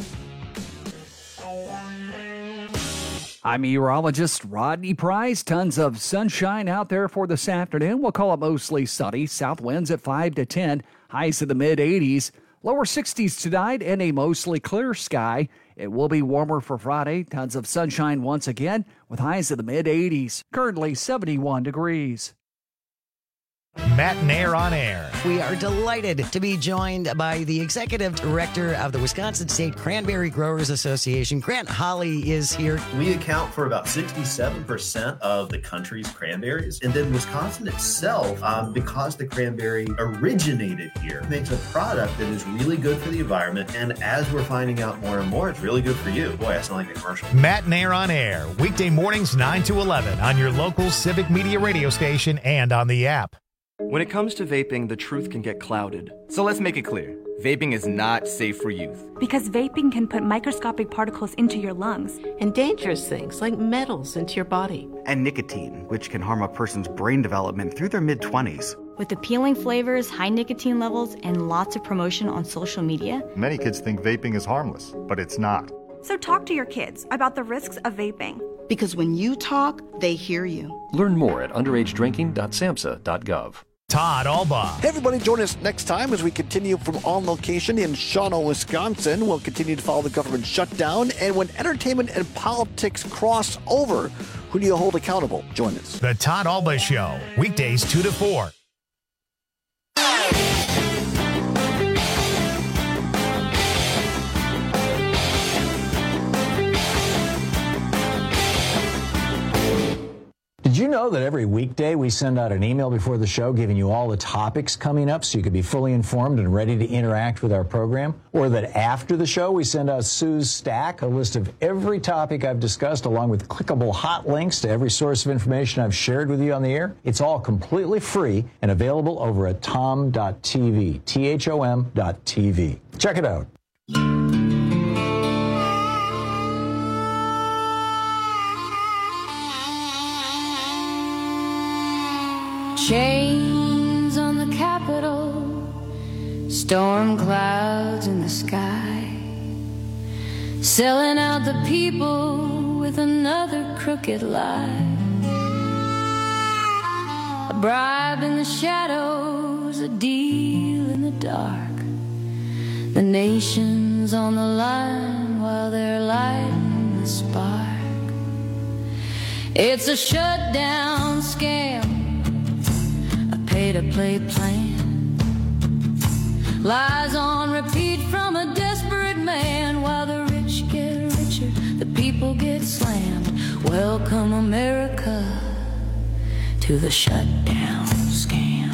Speaker 8: I'm meteorologist Rodney Price. Tons of sunshine out there for this afternoon. We'll call it mostly sunny. South winds at five to ten, highs in the mid eighties. Lower sixties tonight and a mostly clear sky. It will be warmer for Friday. Tons of sunshine once again with highs in the mid eighties. Currently seventy-one degrees.
Speaker 1: Matt and Air on Air.
Speaker 14: We are delighted to be joined by the executive director of the Wisconsin State Cranberry Growers Association. Grant Holly is here.
Speaker 9: We account for about sixty-seven percent of the country's cranberries. And then Wisconsin itself, um, because the cranberry originated here, makes a product that is really good for the environment. And as we're finding out more and more, it's really good for you. Boy, I sound like a commercial.
Speaker 1: Matt and Air on Air. Weekday mornings nine to eleven on your local Civic Media radio station and on the app.
Speaker 10: When it comes to vaping, the truth can get clouded. So let's make it clear. Vaping is not safe for youth.
Speaker 11: Because vaping can put microscopic particles into your lungs.
Speaker 12: And dangerous things like metals into your body.
Speaker 10: And nicotine, which can harm a person's brain development through their mid-twenties.
Speaker 11: With appealing flavors, high nicotine levels, and lots of promotion on social media.
Speaker 29: Many kids think vaping is harmless, but it's not.
Speaker 30: So talk to your kids about the risks of vaping.
Speaker 31: Because when you talk, they hear you.
Speaker 32: Learn more at underage drinking dot samhsa dot gov.
Speaker 1: Todd Albaugh.
Speaker 33: Hey, everybody, join us next time as we continue from on location in Shawano, Wisconsin. We'll continue to follow the government shutdown. And when entertainment and politics cross over, who do you hold accountable? Join us.
Speaker 1: The Todd Albaugh Show, weekdays two to four.
Speaker 16: Did you know that every weekday we send out an email before the show giving you all the topics coming up so you can be fully informed and ready to interact with our program? Or that after the show we send out Sue's Stack, a list of every topic I've discussed along with clickable hot links to every source of information I've shared with you on the air? It's all completely free and available over at tom dot t v, T H O M dot T V. Check it out.
Speaker 5: Chains on the Capitol, storm clouds in the sky, selling out the people with another crooked lie. A bribe in the shadows, a deal in the dark. The nation's on the line while they're lighting the spark. It's a shutdown scam, pay-to-play plan, lies on repeat from a desperate man. While the rich get richer, the people get slammed. Welcome, America, to the shutdown scam.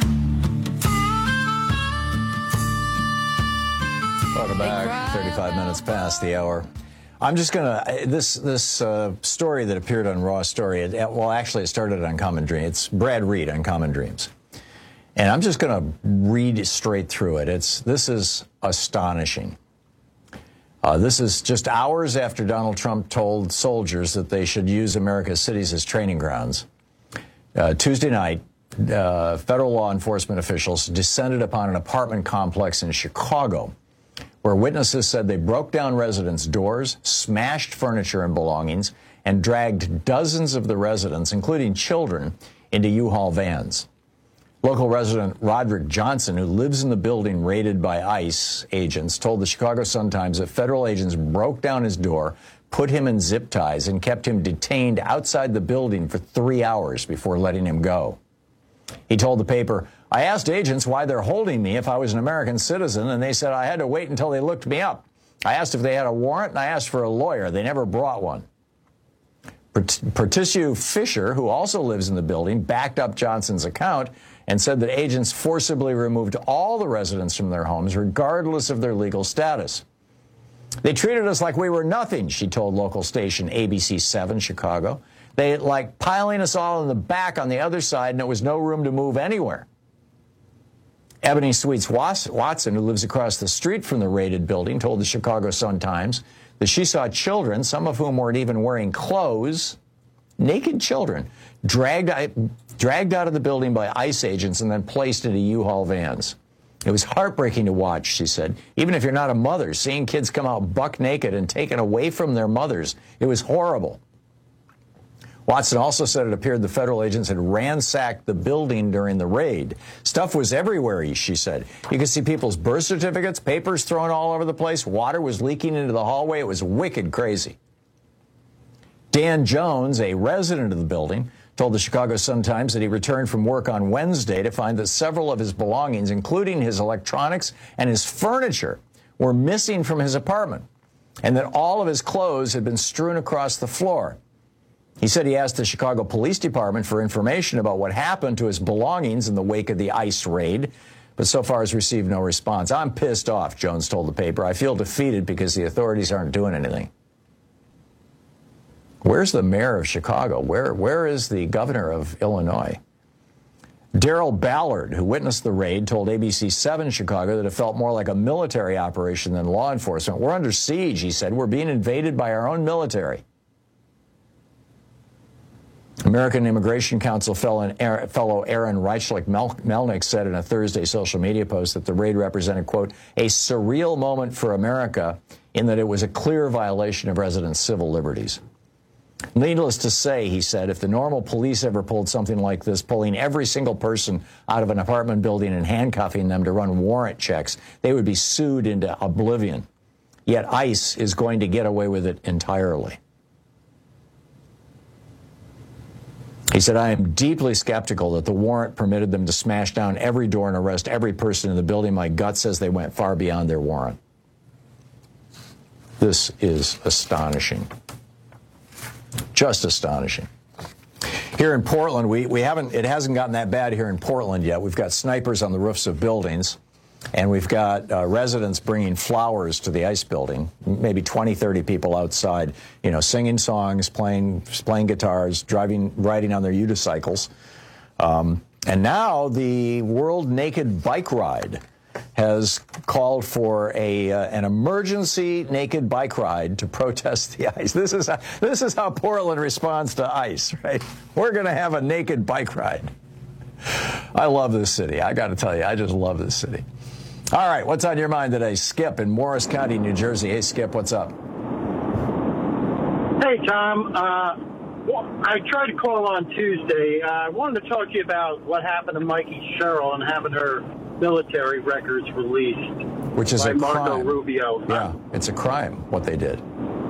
Speaker 16: Welcome back. thirty-five minutes past the hour. I'm just going to, this this uh, story that appeared on Raw Story, it, well, actually it started on Common Dreams. It's Brad Reed on Common Dreams. And I'm just going to read straight through it. It's This is astonishing. Uh, this is just hours after Donald Trump told soldiers that they should use America's cities as training grounds. Uh, Tuesday night, uh, federal law enforcement officials descended upon an apartment complex in Chicago, where witnesses said they broke down residents' doors, smashed furniture and belongings, and dragged dozens of the residents, including children, into U-Haul vans. Local resident Roderick Johnson, who lives in the building raided by ICE agents, told the Chicago Sun-Times that federal agents broke down his door, put him in zip ties, and kept him detained outside the building for three hours before letting him go. He told the paper, "I asked agents why they're holding me if I was an American citizen, and they said I had to wait until they looked me up. I asked if they had a warrant, and I asked for a lawyer. They never brought one." Patricia Fisher, who also lives in the building, backed up Johnson's account and said that agents forcibly removed all the residents from their homes, regardless of their legal status. "They treated us like we were nothing," she told local station A B C seven Chicago. "They like piling us all in the back on the other side, and there was no room to move anywhere." Ebony Sweets Watson, who lives across the street from the raided building, told the Chicago Sun-Times that she saw children, some of whom weren't even wearing clothes, naked children, dragged, dragged out of the building by ICE agents and then placed into U-Haul vans. "It was heartbreaking to watch," she said. "Even if you're not a mother, seeing kids come out buck naked and taken away from their mothers, it was horrible." Watson also said it appeared the federal agents had ransacked the building during the raid. "Stuff was everywhere," she said. "You could see people's birth certificates, papers thrown all over the place. Water was leaking into the hallway. It was wicked crazy." Dan Jones, a resident of the building, told the Chicago Sun-Times that he returned from work on Wednesday to find that several of his belongings, including his electronics and his furniture, were missing from his apartment, and that all of his clothes had been strewn across the floor. He said he asked the Chicago Police Department for information about what happened to his belongings in the wake of the ICE raid, but so far has received no response. "I'm pissed off," Jones told the paper. "I feel defeated because the authorities aren't doing anything." Where's the mayor of Chicago? Where, where is the governor of Illinois? Daryl Ballard, who witnessed the raid, told A B C seven Chicago that it felt more like a military operation than law enforcement. "We're under siege," he said. "We're being invaded by our own military." American Immigration Council fellow Aaron Reichlich-Melnick said in a Thursday social media post that the raid represented, quote, "a surreal moment for America in that it was a clear violation of residents' civil liberties." Needless to say, he said, if the normal police ever pulled something like this, pulling every single person out of an apartment building and handcuffing them to run warrant checks, they would be sued into oblivion. Yet ICE is going to get away with it entirely. He said, "I am deeply skeptical that the warrant permitted them to smash down every door and arrest every person in the building. My gut says they went far beyond their warrant." This is astonishing. Just astonishing. Here in Portland, we, we haven't, it hasn't gotten that bad here in Portland yet. We've got snipers on the roofs of buildings, and we've got uh, residents bringing flowers to the ICE building, maybe twenty, thirty people outside, you know, singing songs, playing, playing guitars, driving, riding on their unicycles. Um, and now the World Naked Bike Ride has called for a uh, an emergency naked bike ride to protest the ICE. This is how, this is how Portland responds to ICE, right? We're going to have a naked bike ride. I love this city. I got to tell you, I just love this city. All right, what's on your mind today? Skip in Morris County, New Jersey. Hey, Skip, what's up?
Speaker 13: Hey, Tom. Uh, well, I tried to call on Tuesday. Uh, I wanted to talk to you about what happened to Mikey Sherrill and having her military records released,
Speaker 16: which is
Speaker 13: by
Speaker 16: a
Speaker 13: Marco
Speaker 16: crime.
Speaker 13: Rubio.
Speaker 16: Yeah, it's a crime what they did.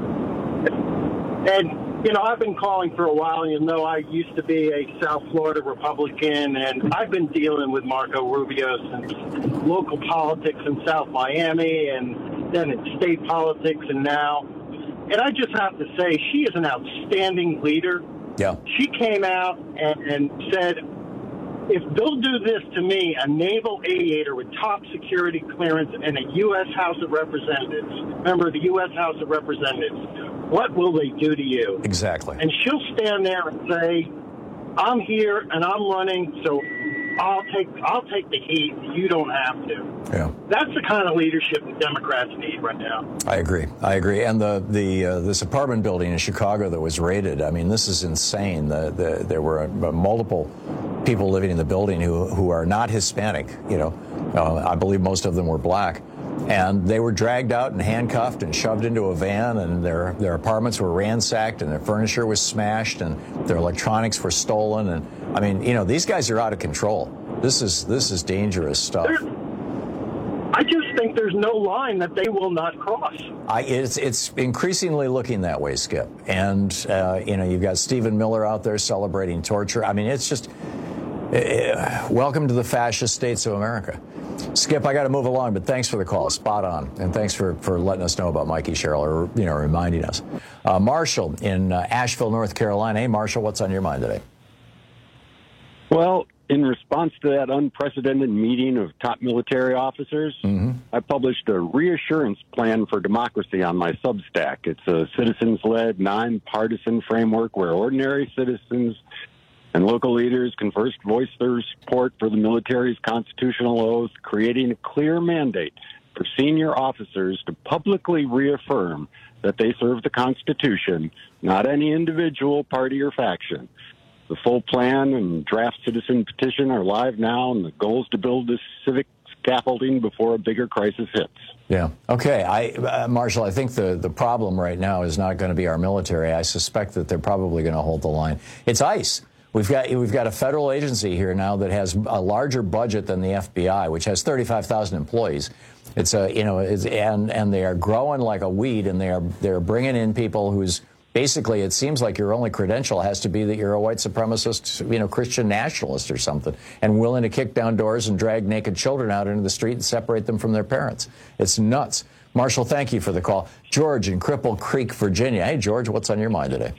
Speaker 13: And you know, I've been calling for a while. You know, I used to be a South Florida Republican, and I've been dealing with Marco Rubio since local politics in South Miami, and then in state politics, and now. And I just have to say, she is an outstanding leader.
Speaker 16: Yeah.
Speaker 13: She came out and, and said, if they'll do this to me, a naval aviator with top security clearance and a U S House of Representatives, member of the U S House of Representatives, what will they do to you?
Speaker 16: Exactly.
Speaker 13: And she'll stand there and say, I'm here and I'm running, so I'll take I'll take the heat. You don't have to.
Speaker 16: Yeah.
Speaker 13: That's the kind of leadership the Democrats need right now.
Speaker 16: I agree. I agree. And the the uh, this apartment building in Chicago that was raided, I mean, this is insane. The, the, there were uh, multiple people living in the building who, who are not Hispanic, you know. Uh, I believe most of them were black. And they were dragged out and handcuffed and shoved into a van, and their, their apartments were ransacked, and their furniture was smashed, and their electronics were stolen. And I mean, you know, these guys are out of control. This is this is dangerous stuff.
Speaker 13: There, I just think there's no line that they will not cross.
Speaker 16: I, it's it's increasingly looking that way, Skip. And uh, you know, you've got Stephen Miller out there celebrating torture. I mean, it's just uh, welcome to the fascist states of America. Skip, I got to move along, but thanks for the call. Spot on. And thanks for, for letting us know about Mikey Sherrill, or, you know, reminding us. Uh, Marshall in uh, Asheville, North Carolina. Hey, Marshall, what's on your mind today?
Speaker 15: Well, in response to that unprecedented meeting of top military officers, mm-hmm. I published a reassurance plan for democracy on my Substack. It's a citizens-led, nonpartisan framework where ordinary citizens and local leaders can first voice their support for the military's constitutional oath, creating a clear mandate for senior officers to publicly reaffirm that they serve the Constitution, not any individual, party, or faction. The full plan and draft citizen petition are live now, and the goal is to build this civic scaffolding before a bigger crisis hits.
Speaker 16: Yeah. Okay. I, uh, Marshall, I think the, the problem right now is not going to be our military. I suspect that they're probably going to hold the line. It's ICE. We've got we've got a federal agency here now that has a larger budget than the F B I, which has thirty-five thousand employees. It's a you know it's, and and they are growing like a weed, and they are they're bringing in people whose basically it seems like your only credential has to be that you're a white supremacist, you know, Christian nationalist or something, and willing to kick down doors and drag naked children out into the street and separate them from their parents. It's nuts. Marshall, thank you for the call. George in Cripple Creek, Virginia. Hey, George, what's on your mind today?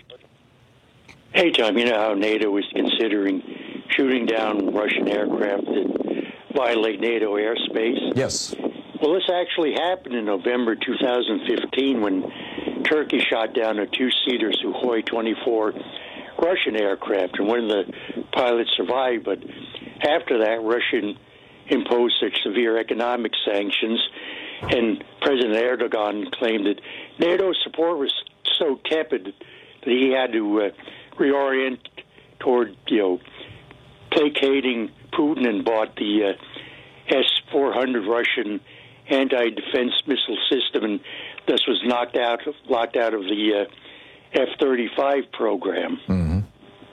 Speaker 17: Hey, Tom, you know how NATO is considering shooting down Russian aircraft that violate NATO airspace?
Speaker 16: Yes.
Speaker 17: Well, this actually happened in November two thousand fifteen when Turkey shot down a two-seater Sukhoi twenty-four Russian aircraft, and one of the pilots survived. But after that, Russia imposed such severe economic sanctions, and President Erdogan claimed that NATO support was so tepid that he had to uh, reorient toward, you know, placating Putin, and bought the uh, S four hundred Russian anti-defense missile system, and thus was knocked out, locked out of the uh, F thirty-five program.
Speaker 16: Mm-hmm.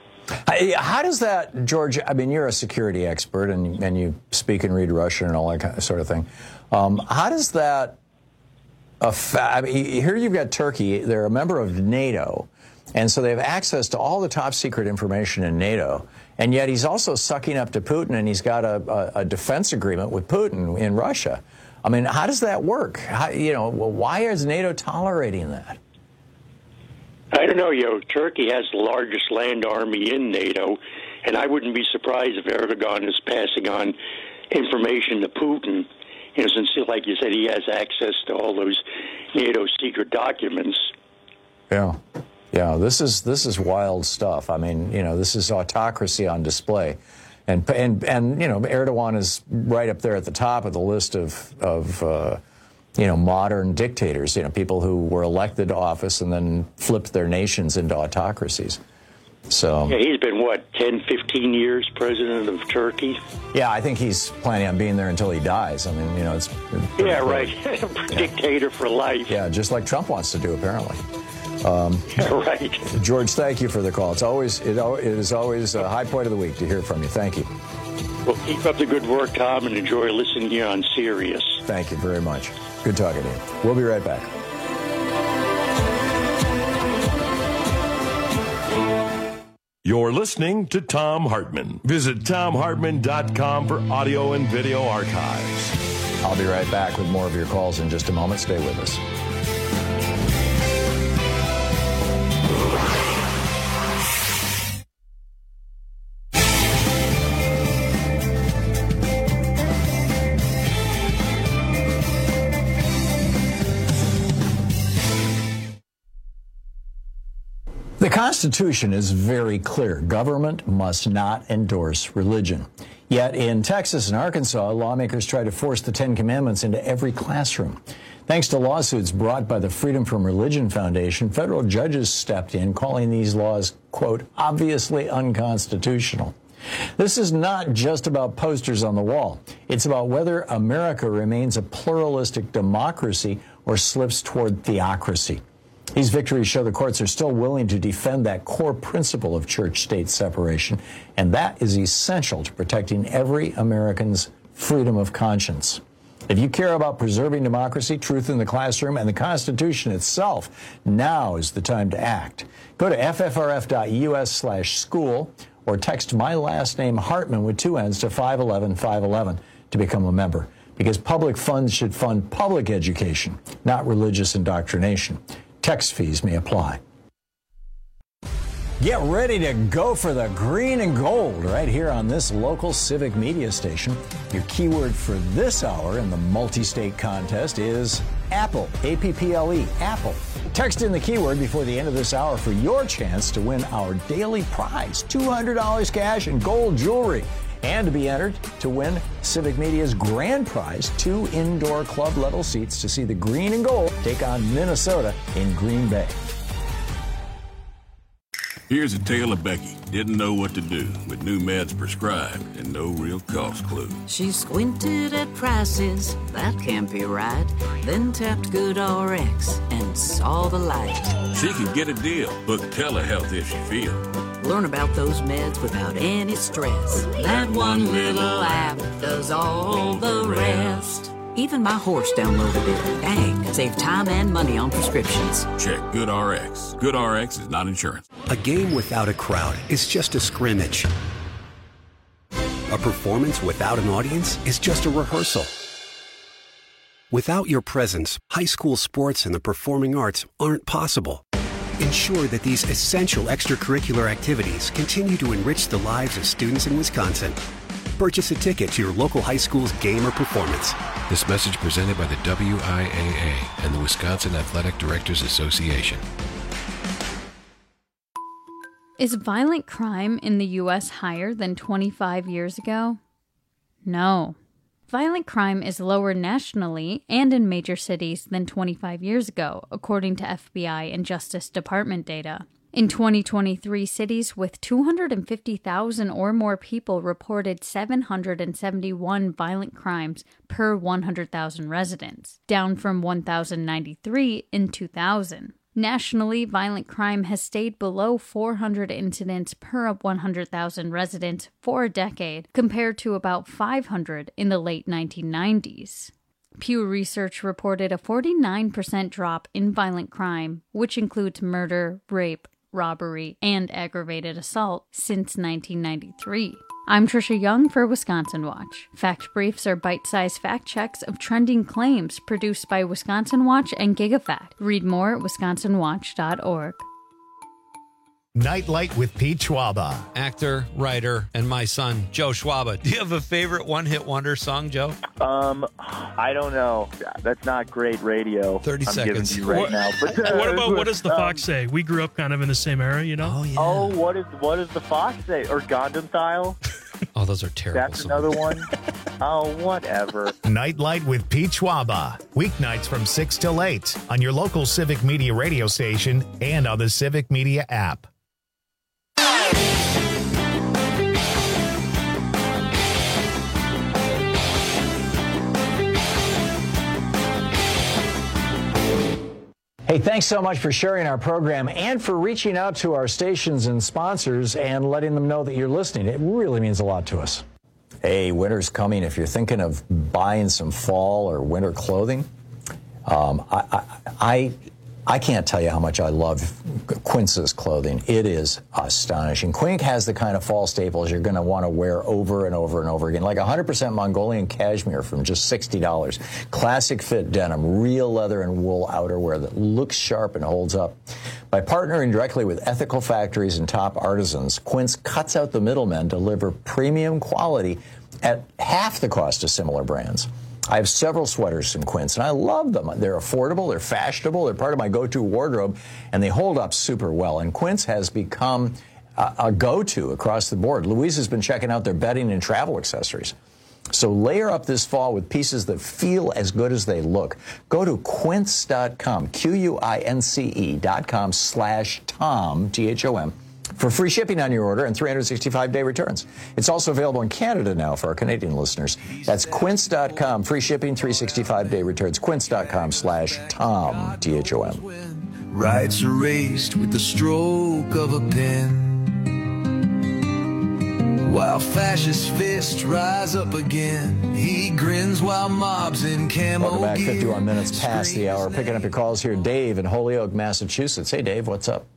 Speaker 16: How does that, George, I mean, you're a security expert, and, and you speak and read Russian and all that kind of sort of thing. Um, how does that affect, I mean, here you've got Turkey, they're a member of NATO, and so they have access to all the top secret information in NATO, and yet he's also sucking up to Putin, and he's got a, a, a defense agreement with Putin in Russia. I mean, how does that work? How, you know, well, why is NATO tolerating that?
Speaker 17: I don't know, you know, Turkey has the largest land army in NATO, and I wouldn't be surprised if Erdogan is passing on information to Putin, you know, since, like you said, he has access to all those NATO secret documents.
Speaker 16: Yeah. Yeah, this is this is wild stuff. I mean, you know, this is autocracy on display. And, and, and you know, Erdogan is right up there at the top of the list of, of uh, you know, modern dictators, you know, people who were elected to office and then flipped their nations into autocracies. So
Speaker 17: yeah, he's been, what, ten, fifteen years president of Turkey?
Speaker 16: Yeah, I think he's planning on being there until he dies. I mean, you know, it's...
Speaker 17: Yeah, right. Dictator for life.
Speaker 16: Yeah, just like Trump wants to do, apparently. Um,
Speaker 17: yeah, right.
Speaker 16: George, thank you for the call. It's always it, it is always a high point of the week to hear from you. Thank you.
Speaker 17: Well, keep up the good work, Tom, and enjoy listening here on Sirius.
Speaker 16: Thank you very much. Good talking to you. We'll be right back.
Speaker 2: You're listening to Thom Hartmann. Visit Thom Hartmann dot com for audio and video archives.
Speaker 16: I'll be right back with more of your calls in just a moment. Stay with us. The Constitution is very clear. Government must not endorse religion. Yet in Texas and Arkansas, lawmakers try to force the Ten Commandments into every classroom. Thanks to lawsuits brought by the Freedom from Religion Foundation, federal judges stepped in, calling these laws, quote, obviously unconstitutional. This is not just about posters on the wall. It's about whether America remains a pluralistic democracy or slips toward theocracy. These victories show the courts are still willing to defend that core principle of church-state separation, and that is essential to protecting every American's freedom of conscience. If you care about preserving democracy, truth in the classroom, and the Constitution itself, now is the time to act. Go to F F R F dot U S slash school or text my last name Hartmann with two N's to five one one five one one to become a member, because public funds should fund public education, not religious indoctrination. Text fees may apply. Get ready to go for the green and gold right here on this local civic media station. Your keyword for this hour in the multi-state contest is Apple, A P P L E, Apple. Text in the keyword before the end of this hour for your chance to win our daily prize, two hundred dollars cash and gold jewelry, and to be entered to win Civic Media's grand prize, two indoor club-level seats to see the green and gold take on Minnesota in Green Bay.
Speaker 3: Here's a tale of Becky. Didn't know what to do with new meds prescribed and no real cost clue.
Speaker 18: She squinted at prices, that can't be right. Then tapped GoodRx and saw the light.
Speaker 3: She could get a deal. Book telehealth if she feels.
Speaker 18: Learn about those meds without any stress. That one little app does all the rest. Even my horse downloaded it. Dang, save time and money on prescriptions.
Speaker 3: Check GoodRx. GoodRx is not insurance.
Speaker 19: A game without a crowd is just a scrimmage. A performance without an audience is just a rehearsal. Without your presence, high school sports and the performing arts aren't possible. Ensure that these essential extracurricular activities continue to enrich the lives of students in Wisconsin. Purchase a ticket to your local high school's game or performance.
Speaker 20: This message presented by the W I A A and the Wisconsin Athletic Directors Association.
Speaker 21: Is violent crime in the U S higher than twenty-five years ago? No. Violent crime is lower nationally and in major cities than twenty-five years ago, according to F B I and Justice Department data. In twenty twenty-three, cities with two hundred fifty thousand or more people reported seven hundred seventy-one violent crimes per one hundred thousand residents, down from one thousand ninety-three in two thousand. Nationally, violent crime has stayed below four hundred incidents per one hundred thousand residents for a decade, compared to about five hundred in the late nineteen nineties. Pew Research reported a forty-nine percent drop in violent crime, which includes murder, rape, robbery, and aggravated assault, since nineteen ninety-three. I'm Trisha Young for Wisconsin Watch. Fact Briefs are bite-sized fact checks of trending claims produced by Wisconsin Watch and GigaFact. Read more at wisconsin watch dot org.
Speaker 1: Nightlight with Pete Schwaba.
Speaker 4: Actor, writer, and my son, Joe Schwaba. Do you have a favorite one-hit wonder song, Joe?
Speaker 6: Um, I don't know. That's not great radio.
Speaker 4: thirty
Speaker 6: I'm
Speaker 4: seconds.
Speaker 6: giving you right
Speaker 7: what,
Speaker 6: now. But, uh,
Speaker 7: what about, what does the
Speaker 6: um,
Speaker 7: Fox say? We grew up kind of in the same era, you know?
Speaker 4: Oh, yeah.
Speaker 6: Oh, what is what does the Fox say? Or Gundam Style?
Speaker 4: Oh, those are terrible
Speaker 6: That's
Speaker 4: songs.
Speaker 6: another one? Oh, whatever.
Speaker 1: Nightlight with Pete Schwaba. Weeknights from six till eight on your local Civic Media radio station and on the Civic Media app.
Speaker 16: Hey, thanks so much for sharing our program and for reaching out to our stations and sponsors and letting them know that you're listening. It really means a lot to us. Hey, winter's coming. If you're thinking of buying some fall or winter clothing, um, I, I, I I can't tell you how much I love Quince's clothing. It is astonishing. Quince has the kind of fall staples you're going to want to wear over and over and over again, like one hundred percent Mongolian cashmere from just sixty dollars. Classic fit denim, real leather and wool outerwear that looks sharp and holds up. By partnering directly with ethical factories and top artisans, Quince cuts out the middlemen to deliver premium quality at half the cost of similar brands. I have several sweaters from Quince, and I love them. They're affordable, they're fashionable, they're part of my go-to wardrobe, and they hold up super well. And Quince has become a, a go-to across the board. Louise has been checking out their bedding and travel accessories. So layer up this fall with pieces that feel as good as they look. Go to quince dot com, Q U I N C E dot com slash Tom, T H O M, for free shipping on your order and three hundred sixty-five day returns. It's also available in Canada now for our Canadian listeners. That's quince dot com, free shipping, three hundred sixty-five day returns, quince dot com slash Tom, T H O M.
Speaker 8: Rights erased with the stroke of a pen. While fascist fists rise up again, he grins while mobs in camo
Speaker 16: Welcome back,
Speaker 8: gear.
Speaker 16: fifty-one minutes past the hour. Picking up your calls here, Dave in Holyoke, Massachusetts. Hey, Dave, what's up?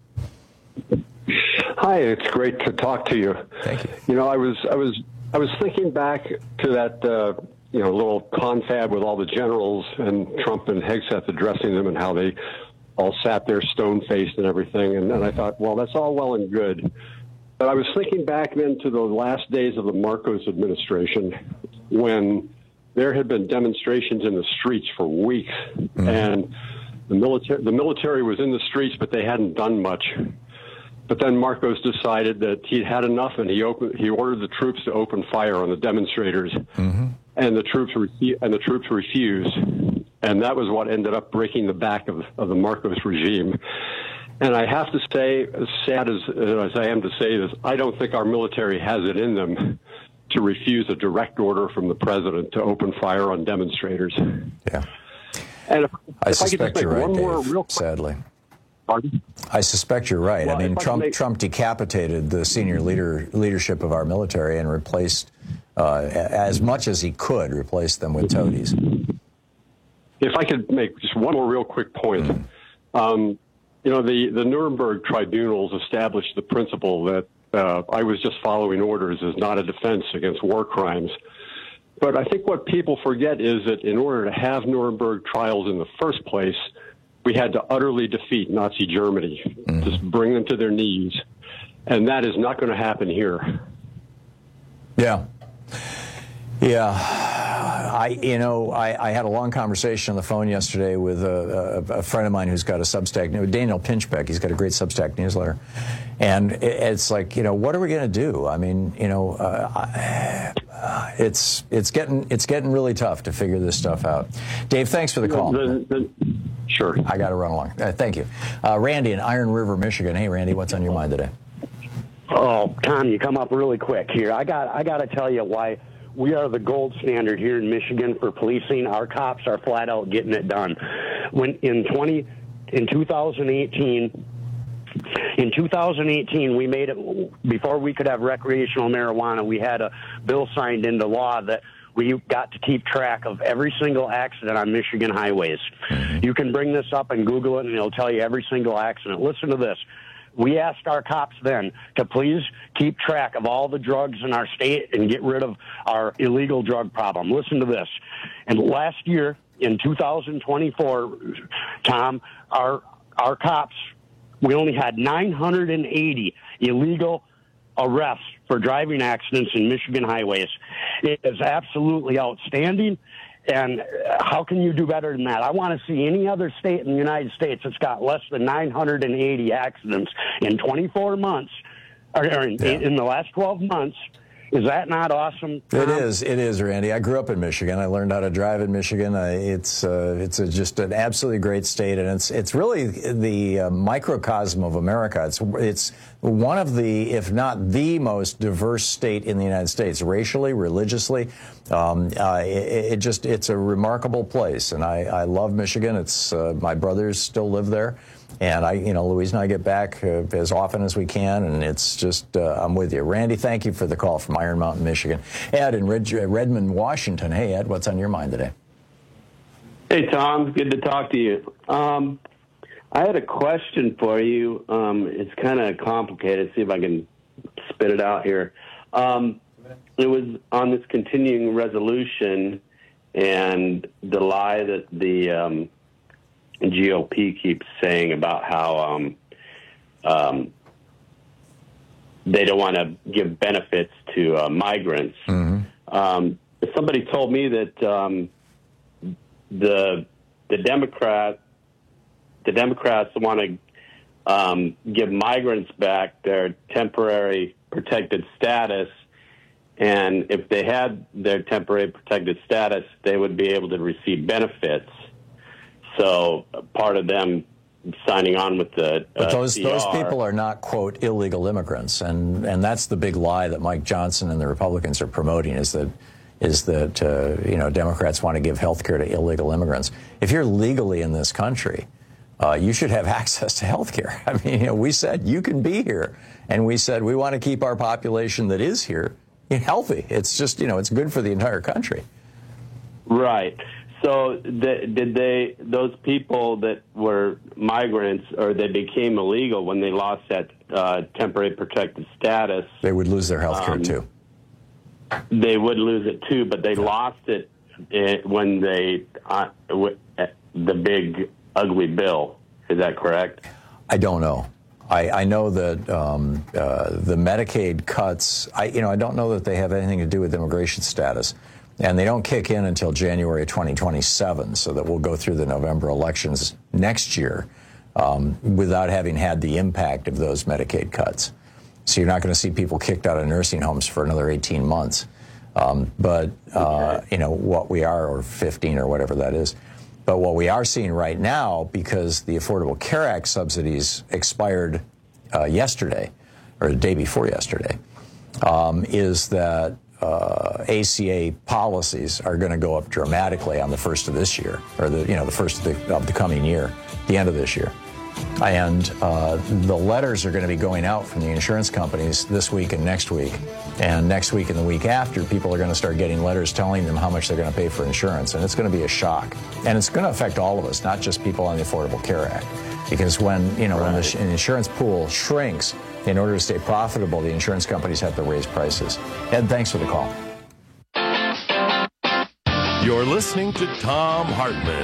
Speaker 9: Hi, it's great to talk to you.
Speaker 16: Thank you.
Speaker 9: You know, I was I was I was thinking back to that uh, you know little confab with all the generals and Trump and Hegseth addressing them and how they all sat there stone-faced and everything, and, and I thought, well, that's all well and good. But I was thinking back then to the last days of the Marcos administration when there had been demonstrations in the streets for weeks, mm-hmm. and the military the military was in the streets, but they hadn't done much. But then Marcos decided that he'd had enough, and he opened, he ordered the troops to open fire on the demonstrators, mm-hmm. and the troops refu- and the troops refused, and that was what ended up breaking the back of, of the Marcos regime. And I have to say, as sad as, as I am to say this, I don't think our military has it in them to refuse a direct order from the president to open fire on demonstrators.
Speaker 16: Yeah,
Speaker 9: and if,
Speaker 16: I
Speaker 9: if
Speaker 16: suspect
Speaker 9: I could just
Speaker 16: you're
Speaker 9: make
Speaker 16: right,
Speaker 9: one
Speaker 16: Dave,
Speaker 9: more real quick,
Speaker 16: sadly.
Speaker 9: Pardon?
Speaker 16: I suspect you're right.
Speaker 9: Well,
Speaker 16: I mean,
Speaker 9: I
Speaker 16: Trump
Speaker 9: make...
Speaker 16: Trump decapitated the senior leader leadership of our military and replaced, uh, as much as he could, replaced them with toadies.
Speaker 9: If I could make just one more real quick point. Mm. Um, you know, the, the Nuremberg tribunals established the principle that uh, I was just following orders is not a defense against war crimes. But I think what people forget is that in order to have Nuremberg trials in the first place, we had to utterly defeat Nazi Germany, mm-hmm. just bring them to their knees. And that is not going to happen here.
Speaker 16: Yeah. Yeah. I, you know, I, I had a long conversation on the phone yesterday with a, a, a friend of mine who's got a Substack, Daniel Pinchbeck. He's got a great Substack newsletter. And it, it's like, you know, what are we going to do? I mean, you know, uh, I, it's it's getting it's getting really tough to figure this stuff out. Dave, thanks for the call.
Speaker 9: The, the, sure.
Speaker 16: I got to run along. Uh, thank you. Uh, Randy in Iron River, Michigan. Hey, Randy, what's on your mind today?
Speaker 14: Oh, Tom, you come up really quick here. I got I got to tell you why we are the gold standard here in Michigan for policing. Our cops are flat out getting it done. When in twenty in two thousand eighteen, in two thousand eighteen, we made it before we could have recreational marijuana. We had a bill signed into law that we got to keep track of every single accident on Michigan highways. You can bring this up and Google it, and it'll tell you every single accident. Listen to this. We asked our cops then to please keep track of all the drugs in our state and get rid of our illegal drug problem. Listen to this. And last year, in two thousand twenty-four, Tom, our our cops we only had nine hundred eighty illegal arrests for driving accidents in Michigan highways. It is absolutely outstanding. And how can you do better than that? I want to see any other state in the United States that's got less than nine hundred eighty accidents in twenty-four months, or in, yeah. in the last twelve months. Is that not awesome, Tom?
Speaker 16: It is. It is, Randy. I grew up in Michigan. I learned how to drive in Michigan. I, it's uh, it's a, just an absolutely great state, and it's it's really the uh, microcosm of America. It's it's one of the, if not the most diverse state in the United States, racially, religiously. Um, uh, it, it just it's a remarkable place, and I, I love Michigan. It's uh, my brothers still live there. And I, you know, Louise and I get back uh, as often as we can, and it's just, uh, I'm with you. Randy, thank you for the call from Iron Mountain, Michigan. Ed in Red- Redmond, Washington. Hey, Ed, what's on your mind today?
Speaker 10: Hey, Tom. Good to talk to you. Um, I had a question for you. Um, it's kind of complicated. See if I can spit it out here. Um, it was on this continuing resolution and the lie that the um, G O P keeps saying about how um, um, they don't want to give benefits to uh, migrants. Mm-hmm. Um, somebody told me that um, the the Democrat the Democrats want to um, give migrants back their temporary protected status, and if they had their temporary protected status, they would be able to receive benefits. So part of them signing on with the uh,
Speaker 16: But those
Speaker 10: C R.
Speaker 16: those people are not, quote, illegal immigrants, and and that's the big lie that Mike Johnson and the Republicans are promoting, is that is that uh, you know, Democrats want to give health care to illegal immigrants. If you're legally in this country, uh, you should have access to health care. I mean, you know, we said you can be here, and we said we want to keep our population that is here healthy. It's just, you know, it's good for the entire country.
Speaker 10: Right. So the, did they, those people that were migrants, or they became illegal when they lost that uh, temporary protected status?
Speaker 16: They would lose their health care,
Speaker 10: um,
Speaker 16: too.
Speaker 10: They would lose it, too, but they lost it, it when they, uh, w- the big, ugly bill. Is that correct?
Speaker 16: I don't know. I, I know that um, uh, the Medicaid cuts, I, you know, I don't know that they have anything to do with immigration status. And they don't kick in until January twenty twenty-seven, so that we'll go through the November elections next year um, without having had the impact of those Medicaid cuts. So you're not going to see people kicked out of nursing homes for another eighteen months. Um, but, uh, you know, what we are, or fifteen or whatever that is. But what we are seeing right now, because the Affordable Care Act subsidies expired uh, yesterday, or the day before yesterday, um, is that Uh, A C A policies are going to go up dramatically on the first of this year, or the you know the first of the, of the coming year, the end of this year, and uh, the letters are going to be going out from the insurance companies this week and next week, and next week and the week after, people are going to start getting letters telling them how much they're going to pay for insurance, and it's going to be a shock, and it's going to affect all of us, not just people on the Affordable Care Act, because when you know right. when the insurance pool shrinks, in order to stay profitable, the insurance companies have to raise prices. Ed, thanks for the call.
Speaker 2: You're listening to Thom Hartmann.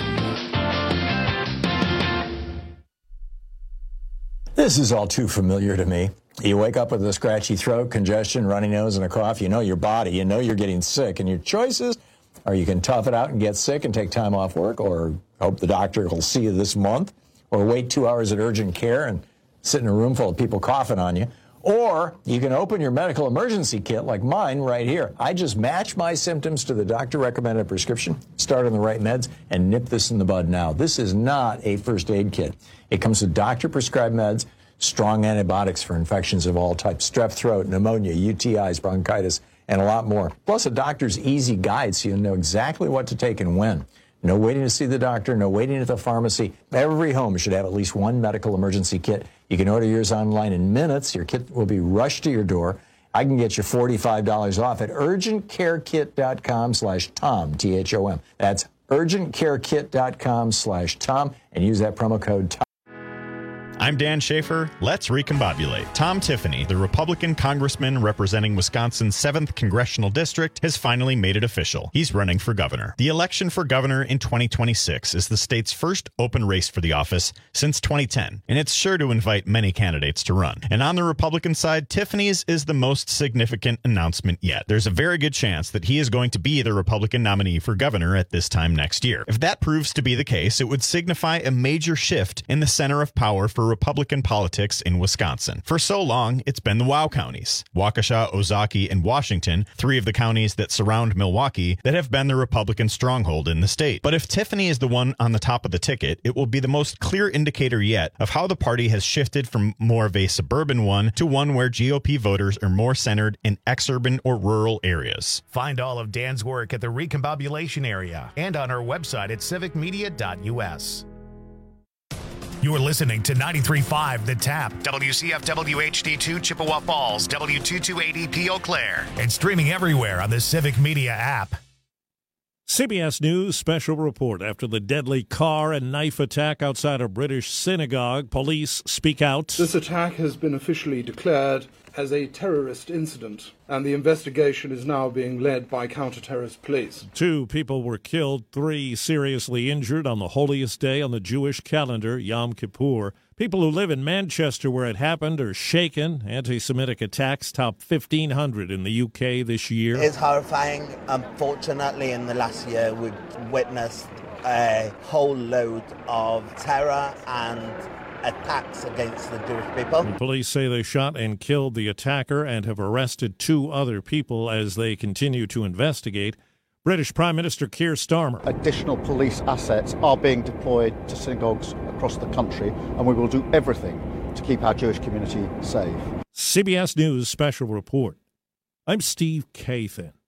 Speaker 16: This is all too familiar to me. You wake up with a scratchy throat, congestion, runny nose, and a cough. You know your body. You know you're getting sick. And your choices are you can tough it out and get sick and take time off work, or hope the doctor will see you this month, or wait two hours at urgent care and sit in a room full of people coughing on you. Or you can open your medical emergency kit like mine right here. I just match my symptoms to the doctor-recommended prescription, start on the right meds, and nip this in the bud now. This is not a first aid kit. It comes with doctor-prescribed meds, strong antibiotics for infections of all types, strep throat, pneumonia, U T Is, bronchitis, and a lot more. Plus a doctor's easy guide so you know exactly what to take and when. No waiting to see the doctor, no waiting at the pharmacy. Every home should have at least one medical emergency kit. You can order yours online in minutes. Your kit will be rushed to your door. I can get you forty-five dollars off at urgentcarekit.com slash Tom, T H O M. That's urgentcarekit.com slash Tom, and use that promo code Tom.
Speaker 11: I'm Dan Schaefer. Let's recombobulate. Tom Tiffany, the Republican congressman representing Wisconsin's seventh Congressional District, has finally made it official. He's running for governor. The election for governor in twenty twenty-six is the state's first open race for the office since twenty ten, and it's sure to invite many candidates to run. And on the Republican side, Tiffany's is the most significant announcement yet. There's a very good chance that he is going to be the Republican nominee for governor at this time next year. If that proves to be the case, it would signify a major shift in the center of power for Republican politics in Wisconsin. For so long, it's been the WOW counties, Waukesha, Ozaukee, and Washington, three of the counties that surround Milwaukee, that have been the Republican stronghold in the state. But if Tiffany is the one on the top of the ticket, it will be the most clear indicator yet of how the party has shifted from more of a suburban one to one where G O P voters are more centered in exurban or rural areas.
Speaker 1: Find all of Dan's work at the Recombobulation area and on our website at civic media dot u s. You're listening to ninety-three point five The Tap, W C F W H D two Chippewa Falls, W two two eight E P Eau Claire, and streaming everywhere on the Civic Media app.
Speaker 12: C B S News special report. After the deadly car and knife attack outside a British synagogue, police speak out.
Speaker 22: This attack has been officially declared as a terrorist incident, and the investigation is now being led by counter-terrorist police.
Speaker 12: Two people were killed, three seriously injured on the holiest day on the Jewish calendar, Yom Kippur. People who live in Manchester where it happened are shaken. Anti-Semitic attacks top fifteen hundred in the U K this year.
Speaker 23: It's horrifying. Unfortunately, in the last year, we've witnessed a whole load of terror and attacks against the Jewish people.
Speaker 12: And police say they shot and killed the attacker and have arrested two other people as they continue to investigate. British Prime Minister Keir Starmer.
Speaker 24: Additional police assets are being deployed to synagogues across the country, and we will do everything to keep our Jewish community safe.
Speaker 12: C B S News special report. I'm Steve Kathan.